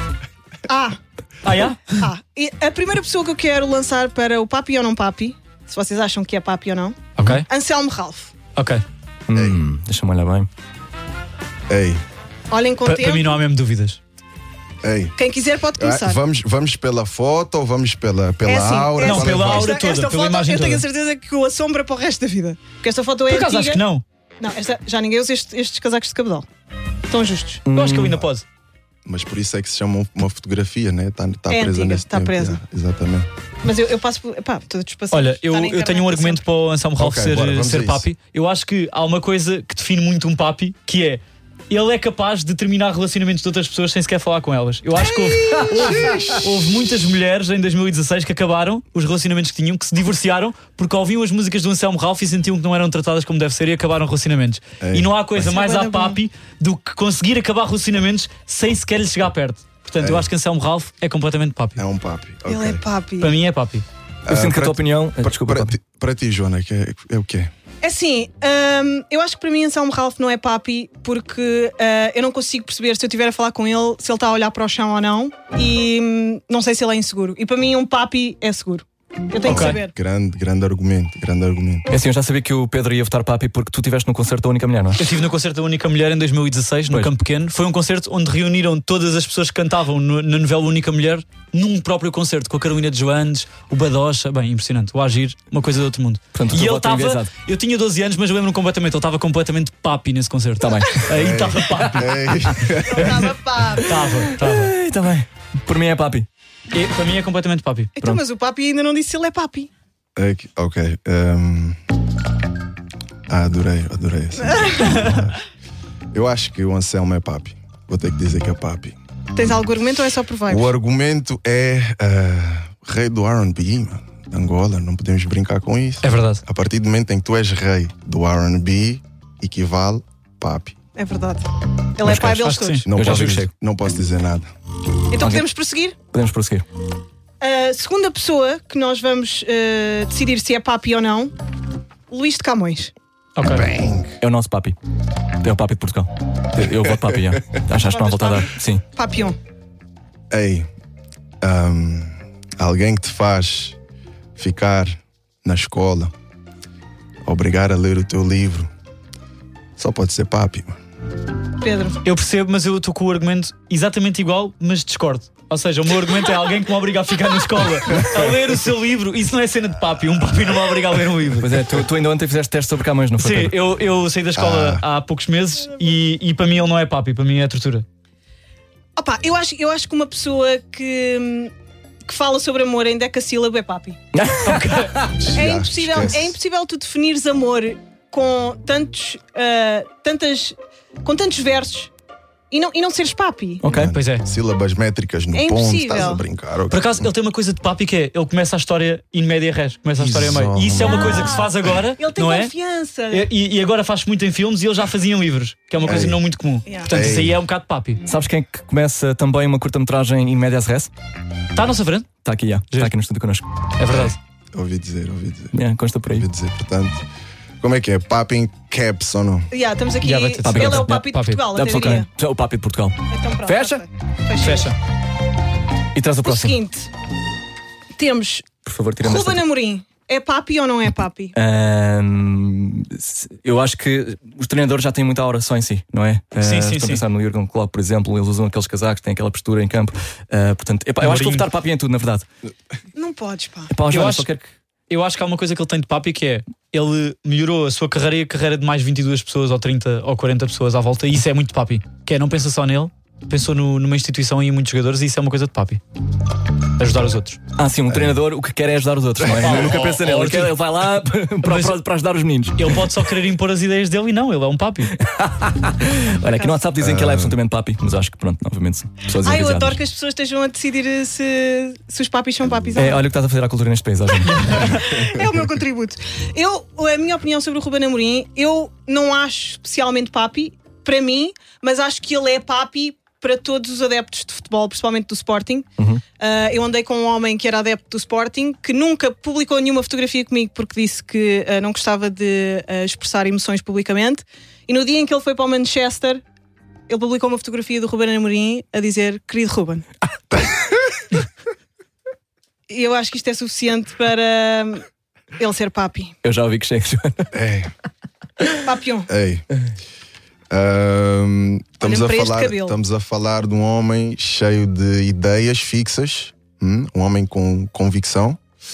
E a primeira pessoa que eu quero lançar para o papi ou não papi, se vocês acham que é papi ou não, Ok. Anselmo Ralph. Ok. Deixa-me olhar bem. Ei. Olhem com tempo. Para mim não há mesmo dúvidas. Ei. Quem quiser pode começar. Vamos pela foto ou vamos pela É assim, aura? Não, pela aura esta toda, pela foto imagem eu tenho a toda. certeza que o assombra para o resto da vida. Porque esta foto é Por acaso antiga. acho que não. Não, já ninguém usa estes casacos de cabedal. Estão justos. Eu acho que ele ainda pode. Mas por isso é que se chama uma fotografia, né? Está É presa antiga, nesse está tempo. presa. Exatamente. Mas eu passo por. Pá, todos passamos. Olha, eu tenho um argumento para o Anselmo Ralph Ok, bora, vamos a ser isso. papi. Eu acho que há uma coisa que define muito um papi, que é ele é capaz de terminar relacionamentos de outras pessoas sem sequer falar com elas. Eu acho que houve muitas mulheres em 2016 que acabaram os relacionamentos que tinham, que se divorciaram porque ouviam as músicas do Anselmo Ralph e sentiam que não eram tratadas como deve ser e acabaram relacionamentos. E não há coisa mais à papi do que conseguir acabar relacionamentos sem sequer lhe chegar perto. Portanto, eu acho que Anselmo Ralph é completamente papi. É um papi. Ele é papi. Para mim é papi. Eu sinto que a tua opinião. Desculpa, papi. Para ti, Joana, é o quê? É assim, eu acho que para mim Anselmo Ralph não é papi porque eu não consigo perceber se eu estiver a falar com ele se ele está a olhar para o chão ou não e não sei se ele é inseguro. E para mim um papi é seguro. Eu tenho que saber. Grande argumento. É assim, eu já sabia que o Pedro ia votar papi porque tu estiveste no concerto da Única Mulher, não é? Eu estive no concerto da Única Mulher em 2016, no Campo Pequeno. Foi um concerto onde reuniram todas as pessoas que cantavam na novela Única Mulher num próprio concerto, com a Carolina de Joanes, o Badocha, bem, impressionante, o Agir, uma coisa de outro mundo. Portanto, e ele estava, eu tinha 12 anos, mas eu lembro-me completamente, ele estava completamente papi nesse concerto. Está bem. Aí estava papi. Estava papi. Estava. Está bem. Por mim é papi. Para mim é completamente papi. Então, mas o papi ainda não disse se ele é papi. Ok. Adorei essa. Eu acho que o Anselmo é papi. Vou ter que dizer que é papi. Tens algum argumento ou é só por vibes? O argumento é rei do R&B, mano. Angola, não podemos brincar com isso. É verdade. A partir do momento em que tu és rei do R&B, equivale papi. É verdade. Ele é pai deles todos. Não posso dizer nada. Então podemos prosseguir? Podemos prosseguir. A segunda pessoa que nós vamos decidir se é papi ou não, Luís de Camões. Ok. É o nosso papi. É o papi de Portugal. Eu voto papi, já. Acho que não há volta a dar. Sim. Papion. Ei, alguém que te faz ficar na escola, obrigar a ler o teu livro, só pode ser papi, mano. Pedro. Eu percebo, mas eu estou com o argumento exatamente igual, mas discordo. Ou seja, o meu argumento é alguém que me obriga a ficar na escola a ler o seu livro. Isso não é cena de papi. Um papi não me obriga a ler um livro. Pois é, tu ainda ontem fizeste teste sobre Camões, não foi? Sim, eu saí da escola há poucos meses e para mim ele não é papi, para mim é tortura. Opa, eu acho que uma pessoa que fala sobre amor em decassílabo é papi. É impossível tu definires amor com tantos versos e não seres papi. Ok, pois é. Sílabas métricas no ponto, impossível. estás a brincar. Por acaso, ele tem uma coisa de papi que é: ele começa a história in media res, começa a história a meio. E isso é uma coisa que se faz agora, Ele tem não é? confiança. E agora faz muito em filmes e ele já fazia em livros, que é uma coisa não muito comum. Portanto, isso aí é um bocado papi. Sabes quem é que começa também uma curta-metragem em medias res? Está à nossa frente? Está aqui, já. Está aqui no estúdio connosco. É verdade. Ouvi dizer. Consta por aí. Ouvi dizer, portanto, como é que é? Papi em caps ou não? Estamos aqui. Ele é o papi de Portugal, até diria. O papi de Portugal. Então, pronto, Fecha? Fecha. E traz o O próximo. seguinte: temos Por favor, tirando Ruben Amorim. É papi ou não é papi? Eu acho que os treinadores já têm muita aura só em si, não é? Sim. Estou a pensar no Jurgen Klopp, por exemplo, eles usam aqueles casacos, têm aquela postura em campo. Portanto, eu acho que vou votar papi em tudo, na verdade. Não podes, pá. Eu acho que há uma coisa que ele tem de papi que é: ele melhorou a sua carreira e a carreira de mais 22 pessoas ou 30 ou 40 pessoas à volta, e isso é muito papi. Que é, não pensa só nele, pensou numa instituição e em muitos jogadores, e isso é uma coisa de papi. Ajudar os outros. Sim, um treinador o que quer é ajudar os outros, não é? Ele nunca pensa nele, ele vai lá para ajudar os meninos. Ele pode só querer impor as ideias dele e não, ele é um papi. Olha, aqui no WhatsApp dizem que ele é absolutamente papi, mas acho que pronto, novamente pessoas eu enviesadas. adoro que as pessoas estejam a decidir se os papis são papis ou Olha não. o que estás a fazer à cultura neste país, É o meu contributo. A minha opinião sobre o Ruben Amorim, eu não acho especialmente papi para mim, mas acho que ele é papi para todos os adeptos de futebol, principalmente do Sporting. Eu andei com um homem que era adepto do Sporting, que nunca publicou nenhuma fotografia comigo porque disse que não gostava de expressar emoções publicamente. E no dia em que ele foi para o Manchester, ele publicou uma fotografia do Ruben Amorim a dizer: querido Ruben. E eu acho que isto é suficiente para ele ser papi. Eu já ouvi que chega, Joana. Papião. Estamos a falar de um homem cheio de ideias fixas, um homem com convicção,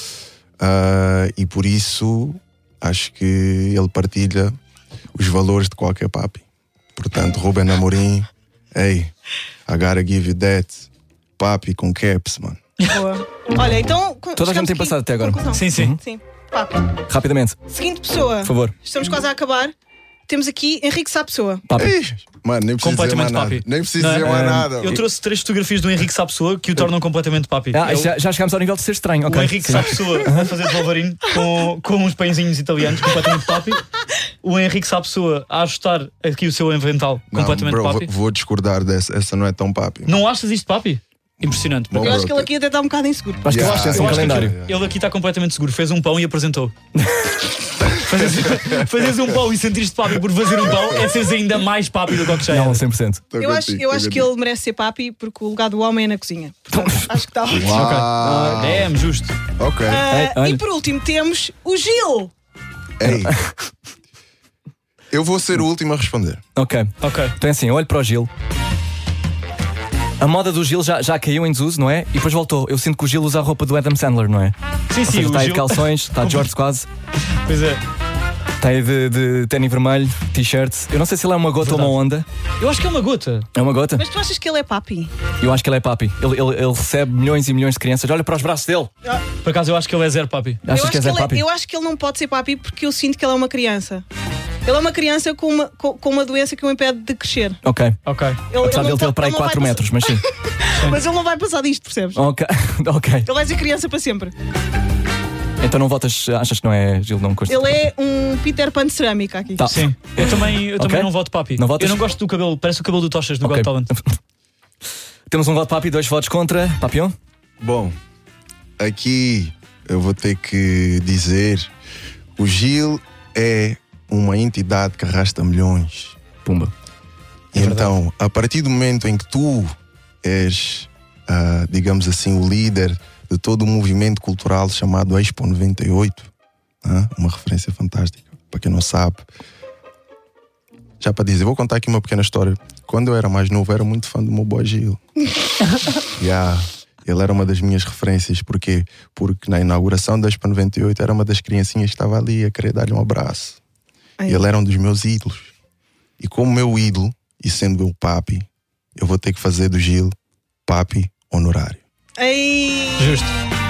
e por isso acho que ele partilha os valores de qualquer papi. Portanto, Ruben Amorim, I gotta give you that, papi com caps, mano. Boa. Olha, então toda a gente tem passado até agora. Sim, papi. Rapidamente. Seguinte pessoa, por favor. Estamos quase a acabar. Temos aqui Henrique Sapessoa. Mano, nem preciso dizer mais nada. Nem preciso dizer mais nada. Eu trouxe 3 fotografias do Henrique Sapessoa que o tornam completamente papi. Já chegámos ao nível de ser estranho. O Henrique Sapessoa a fazer de Wolverine com uns pãezinhos italianos, completamente papi. O Henrique Sapessoa a ajustar aqui o seu avental, completamente papi. Vou discordar dessa. Essa não é tão papi. Não achas isto papi? Impressionante. Eu acho que ele aqui até está um bocado inseguro. Acho que é um calendário. Ele aqui está completamente seguro. Fez um pão e apresentou. Fazeres um pão e sentir-te papi por fazer um pão é seres ainda mais papi do que já é. Não, 100%. Eu acho que ele merece ser papi porque o lugar do homem é na cozinha. Portanto, acho que está ótimo. Justo. Ok. E por último temos o Gil. Eu vou ser o último a responder. Ok. Então é assim, olho para o Gil. A moda do Gil já caiu em desuso, não é? E depois voltou. Eu sinto que o Gil usa a roupa do Adam Sandler, não é? Sim, Ou seja, o está aí Gil... de calções, está de George quase. Pois é. Está aí de ténis vermelho, t-shirts. Eu não sei se ele é uma gota ou uma onda. Eu acho que é uma gota. É uma gota? Mas tu achas que ele é papi? Eu acho que ele é papi. Ele recebe milhões e milhões de crianças. Olha para os braços dele. Por acaso eu acho que ele é zero papi. Achas que é zero papi? Eu acho que ele não pode ser papi porque eu sinto que ele é uma criança. Ele é uma criança com uma doença que o impede de crescer. Ok. Apesar de ele ter para aí 4 metros, mas sim. Mas ele não vai passar disto, percebes? Ok. Ele vai ser criança para sempre. Então não votas, achas que não é Gil? Não consta? Ele é um Peter Pan de cerâmica aqui. Tá. Sim. Eu também não voto papi. Não votas? Eu não gosto do cabelo, parece o cabelo do Tochas do Got Talent. Temos um voto papi, 2 votos contra. Papião? Bom, aqui eu vou ter que dizer: o Gil é uma entidade que arrasta milhões. Pumba. Então, a partir do momento em que tu és, digamos assim, o líder de todo o movimento cultural chamado Expo 98, uma referência fantástica, para quem não sabe. Já para dizer, vou contar aqui uma pequena história. quando eu era mais novo, era muito fã do meu boy Gil. Ele era uma das minhas referências. Porquê? Porque na inauguração da Expo 98 era uma das criancinhas que estava ali a querer dar-lhe um abraço. Ele era um dos meus ídolos. E como meu ídolo, e sendo eu papi, eu vou ter que fazer do Gil papi honorário. Justo.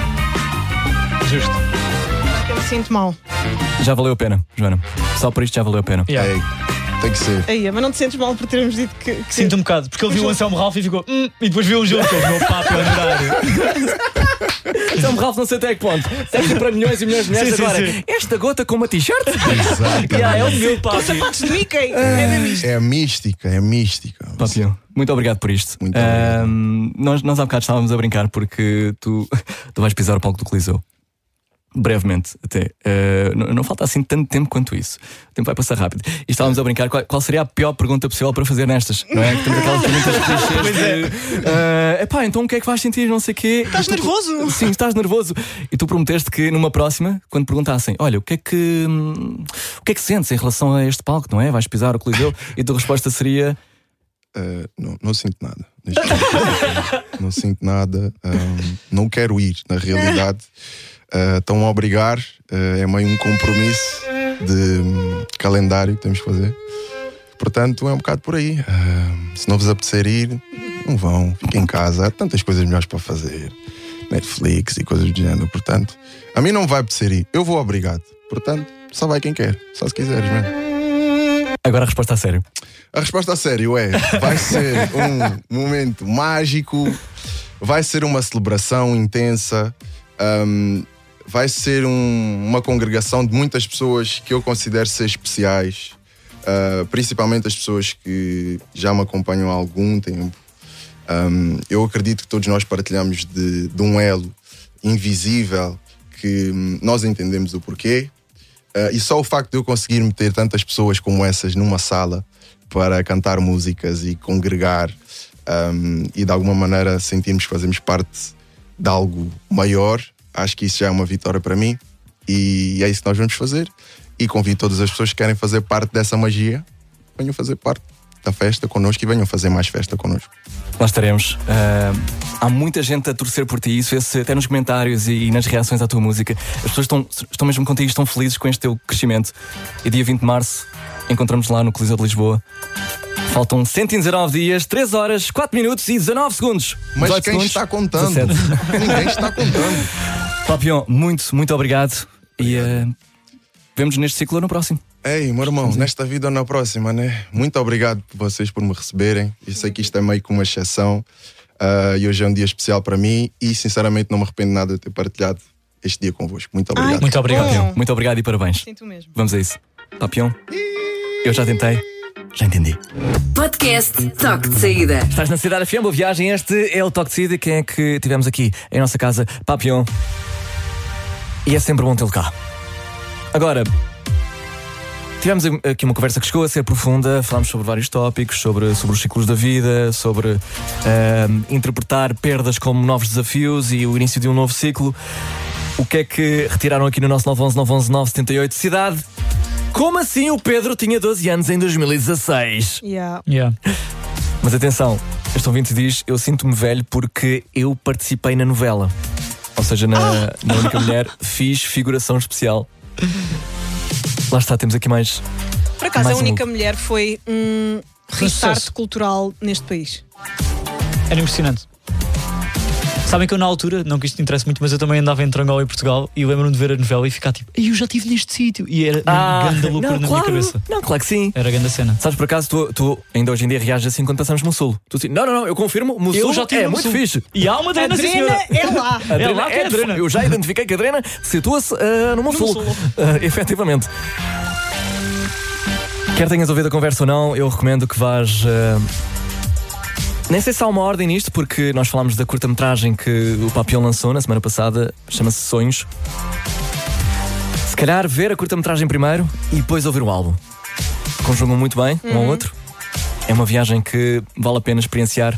Eu me sinto mal. Já valeu a pena, Joana. Só por isto já valeu a pena. Tem que ser. Mas não te sentes mal por termos dito que... Sinto um bocado, porque ele viu o Anselmo Ralph e ficou e depois viu o Gil, que é o meu papo honorário. Anselmo Ralph não sei até que ponto. Sexo para milhões e milhões de mulheres. Agora, esta gota com uma t-shirt? Exato. É o meu papo. Com sapatos de Mickey. É mística. Papião, muito obrigado por isto. Muito obrigado. Nós há bocado estávamos a brincar porque tu vais pisar o palco do Coliseu. Brevemente, até. Não falta assim tanto tempo quanto isso. O tempo vai passar rápido. E estávamos a brincar qual seria a pior pergunta possível para fazer nestas, não é? Que temos aquelas perguntas clichês de então o que é que vais sentir, não sei o quê. Estás nervoso? Sim, estás nervoso. E tu prometeste que numa próxima, quando perguntassem, olha, o que é que sentes em relação a este palco, não é? Vais pisar o Coliseu? E a tua resposta seria... Não sinto nada. Não sinto nada. Não quero ir, na realidade. Estão a obrigar, é meio um compromisso de calendário que temos que fazer. Portanto, é um bocado por aí. Se não vos apetecer ir, não vão, fiquem em casa. Há tantas coisas melhores para fazer, Netflix e coisas do género. Portanto, a mim não me vai apetecer ir, eu vou obrigado. Portanto, só vai quem quer, só se quiseres mesmo. Agora a resposta a sério. A resposta a sério vai ser um momento mágico, vai ser uma celebração intensa. Vai ser uma congregação de muitas pessoas que eu considero ser especiais, principalmente as pessoas que já me acompanham há algum tempo. Eu acredito que todos nós partilhamos de um elo invisível que nós entendemos o porquê, e só o facto de eu conseguir meter tantas pessoas como essas numa sala para cantar músicas e congregar e de alguma maneira sentirmos que fazemos parte de algo maior, acho que isso já é uma vitória para mim e é isso que nós vamos fazer. E convido todas as pessoas que querem fazer parte dessa magia, venham fazer parte da festa connosco e venham fazer mais festa connosco. Lá estaremos. Há muita gente a torcer por ti, isso vê-se até nos comentários e nas reações à tua música. As pessoas estão mesmo contigo, estão felizes com este teu crescimento. E dia 20 de março encontramos lá no Coliseu de Lisboa. Faltam 119 dias, 3 horas, 4 minutos e 19 segundos. Mas quem segundos, está contando? 17. Ninguém está contando. Papião, muito obrigado. E vemos neste ciclo no próximo. Ei, meu irmão, nesta vida ou na próxima, né? Muito obrigado por vocês por me receberem. Eu sei que isto é meio que uma exceção. E hoje é um dia especial para mim e sinceramente não me arrependo nada de ter partilhado este dia convosco. Muito obrigado. Muito obrigado, Papião. Muito obrigado e parabéns. Sinto mesmo. Vamos a isso. Papião, eu já tentei. Já entendi. Podcast Toque de Saída. Estás na Cidade FM, boa viagem. Este é o Toque de Saída. Quem é que tivemos aqui em nossa casa? Papião. E é sempre bom tê-lo cá. Agora, tivemos aqui uma conversa que chegou a ser profunda. Falámos sobre vários tópicos, sobre os ciclos da vida, sobre interpretar perdas como novos desafios e o início de um novo ciclo. O que é que retiraram aqui no nosso 911 978 Cidade? Como assim o Pedro tinha 12 anos em 2016? Mas atenção, este ouvinte diz: eu sinto-me velho porque eu participei na novela. Ou seja, na Única Mulher fiz figuração especial. Lá está, temos aqui mais. Por acaso, mais a Única Mulher foi um restart cultural neste país. Era impressionante. Sabem que eu na altura, não que isto interesse muito, mas eu também andava entre Angola e Portugal e lembro-me de ver a novela e ficar tipo, eu já estive neste sítio. E era grande loucura na minha cabeça. Não, claro que sim. Era grande a cena. Sabes, por acaso, tu ainda hoje em dia reages assim quando passamos Mossul. Tu assim, não, eu confirmo, Mossul eu já tive é muito fixe. E há uma Drena, sim, senhora. É lá. É lá que é a Drena. Eu já identifiquei que a Drena situa-se no Mossul. Efetivamente. Quer tenhas ouvido a conversa ou não, eu recomendo que vás... Nem sei se há uma ordem nisto, porque nós falámos da curta-metragem que o Papião lançou na semana passada, chama-se Sonhos. Se calhar ver a curta-metragem primeiro e depois ouvir o álbum. Conjugam muito bem um ao outro. É uma viagem que vale a pena experienciar.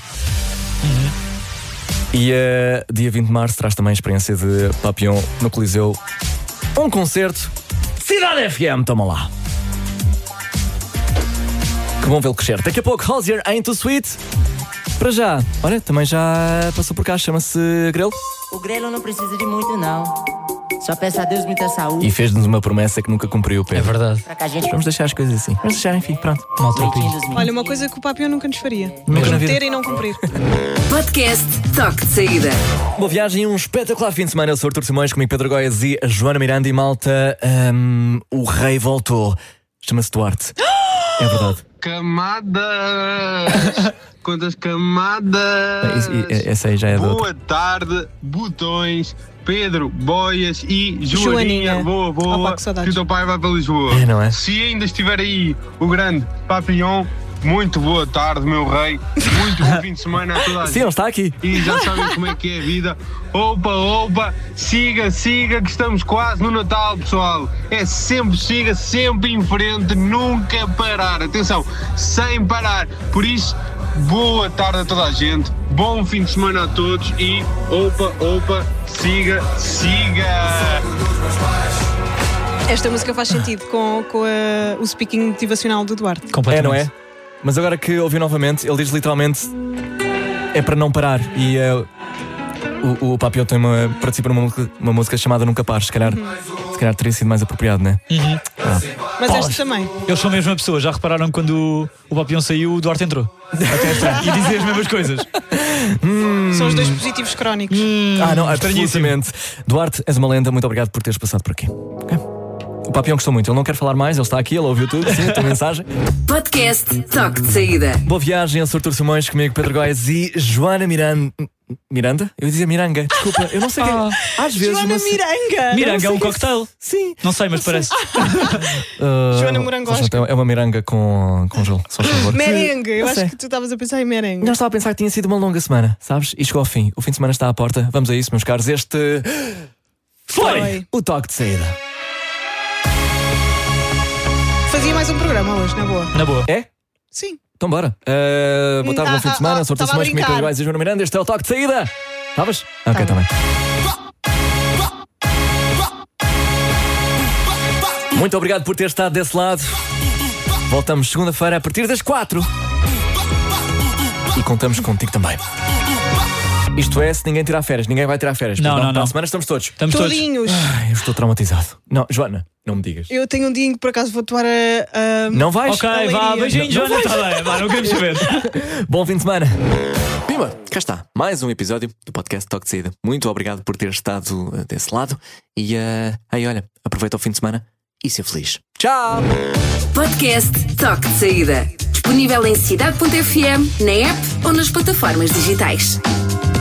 E dia 20 de março traz também a experiência de Papião no Coliseu. Um concerto Cidade FM, toma lá. Que bom vê-lo crescer. Daqui a pouco, Hozier, Ain't Too Sweet. Para já, olha, também já passou por cá, chama-se Grelo. O Grelo não precisa de muito, não. Só peça a Deus muita saúde. E fez-nos uma promessa que nunca cumpriu, Pedro. É verdade. Vamos deixar as coisas assim. Vamos deixar, enfim, pronto. Olha, uma coisa que o Papião nunca nos faria. Nunca na vida. Prometer e não cumprir. Podcast Toque de Saída. Boa viagem e um espetacular fim de semana. Eu sou o Artur Simões, comigo Pedro Góes e a Joana Miranda e malta. O rei voltou. Chama-se Duarte. É verdade. Camadas! Quantas camadas! Essa aí já é Boa tarde, botões, Pedro, Boias e Joaninha. Boa, boa. Que o teu pai vai para Lisboa. É, não é? Se ainda estiver aí o grande Papillon, muito boa tarde, meu rei. Muito bom fim de semana a toda a gente. Sim, ele está aqui. E já sabem como é que é a vida. Opa, opa, siga, que estamos quase no Natal, pessoal. É sempre, siga, sempre em frente, nunca parar. Atenção, sem parar. Por isso, boa tarde a toda a gente. Bom fim de semana a todos e opa, opa, siga. Esta música faz sentido com o speaking motivacional do Duarte. É, não é? Mas agora que ouvi novamente, ele diz literalmente é para não parar. E o Papio participa numa música chamada Nunca Pares. Se calhar teria sido mais apropriado, não é? Mas este também. Eles são a mesma pessoa. Já repararam quando o Papião saiu, o Duarte entrou? E dizia as mesmas coisas. São os dois positivos crónicos. Não, absolutamente. Duarte, és uma lenda. Muito obrigado por teres passado por aqui. Okay? O Papião gostou muito, ele não quer falar mais, ele está aqui, ele ouviu tudo, sim, a tua mensagem. Podcast Toque de Saída. Boa viagem, eu sou Artur Simões, comigo Pedro Góes e Joana Miranda. Miranda? Eu ia dizer Miranga, desculpa, eu não sei quem é. Às vezes. Joana Miranga! Miranga é um cocktail? Sim. Não sei, mas parece. Joana Morangosca. É uma miranga com gelo, só por favor. Merengue, eu acho que tu estavas a pensar em merengue. Não, estava a pensar que tinha sido uma longa semana, sabes? E chegou ao fim, o fim de semana está à porta, vamos a isso, meus caros. Este foi o Toque de Saída. Fazia mais um programa hoje, na boa. Na boa. É? Sim. Então bora. Boa tarde, bom fim de semana. Sou o Artur Simões, comigo Pedro Góes e Joana Miranda. Este é o Toque de Saída. Estavas? Ok, está bem. Muito obrigado por ter estado desse lado. Voltamos segunda-feira a partir das 4. E contamos contigo também. Isto é, se ninguém tirar férias. Ninguém vai tirar férias. Não. Para a semana estamos todos. Todinhos. Eu estou traumatizado. Não, Joana, não me digas. Eu tenho um dia em que por acaso vou atuar a Não vais? Ok, vá, beijinho, Joana. Está bem, não queremos saber. Bom fim de semana. Pima, cá está, mais um episódio do podcast Toque de Saída. Muito obrigado por ter estado desse lado. E aí, olha, aproveita o fim de semana e ser feliz. Tchau! Podcast Toque de Saída. Disponível em cidade.fm, na app ou nas plataformas digitais.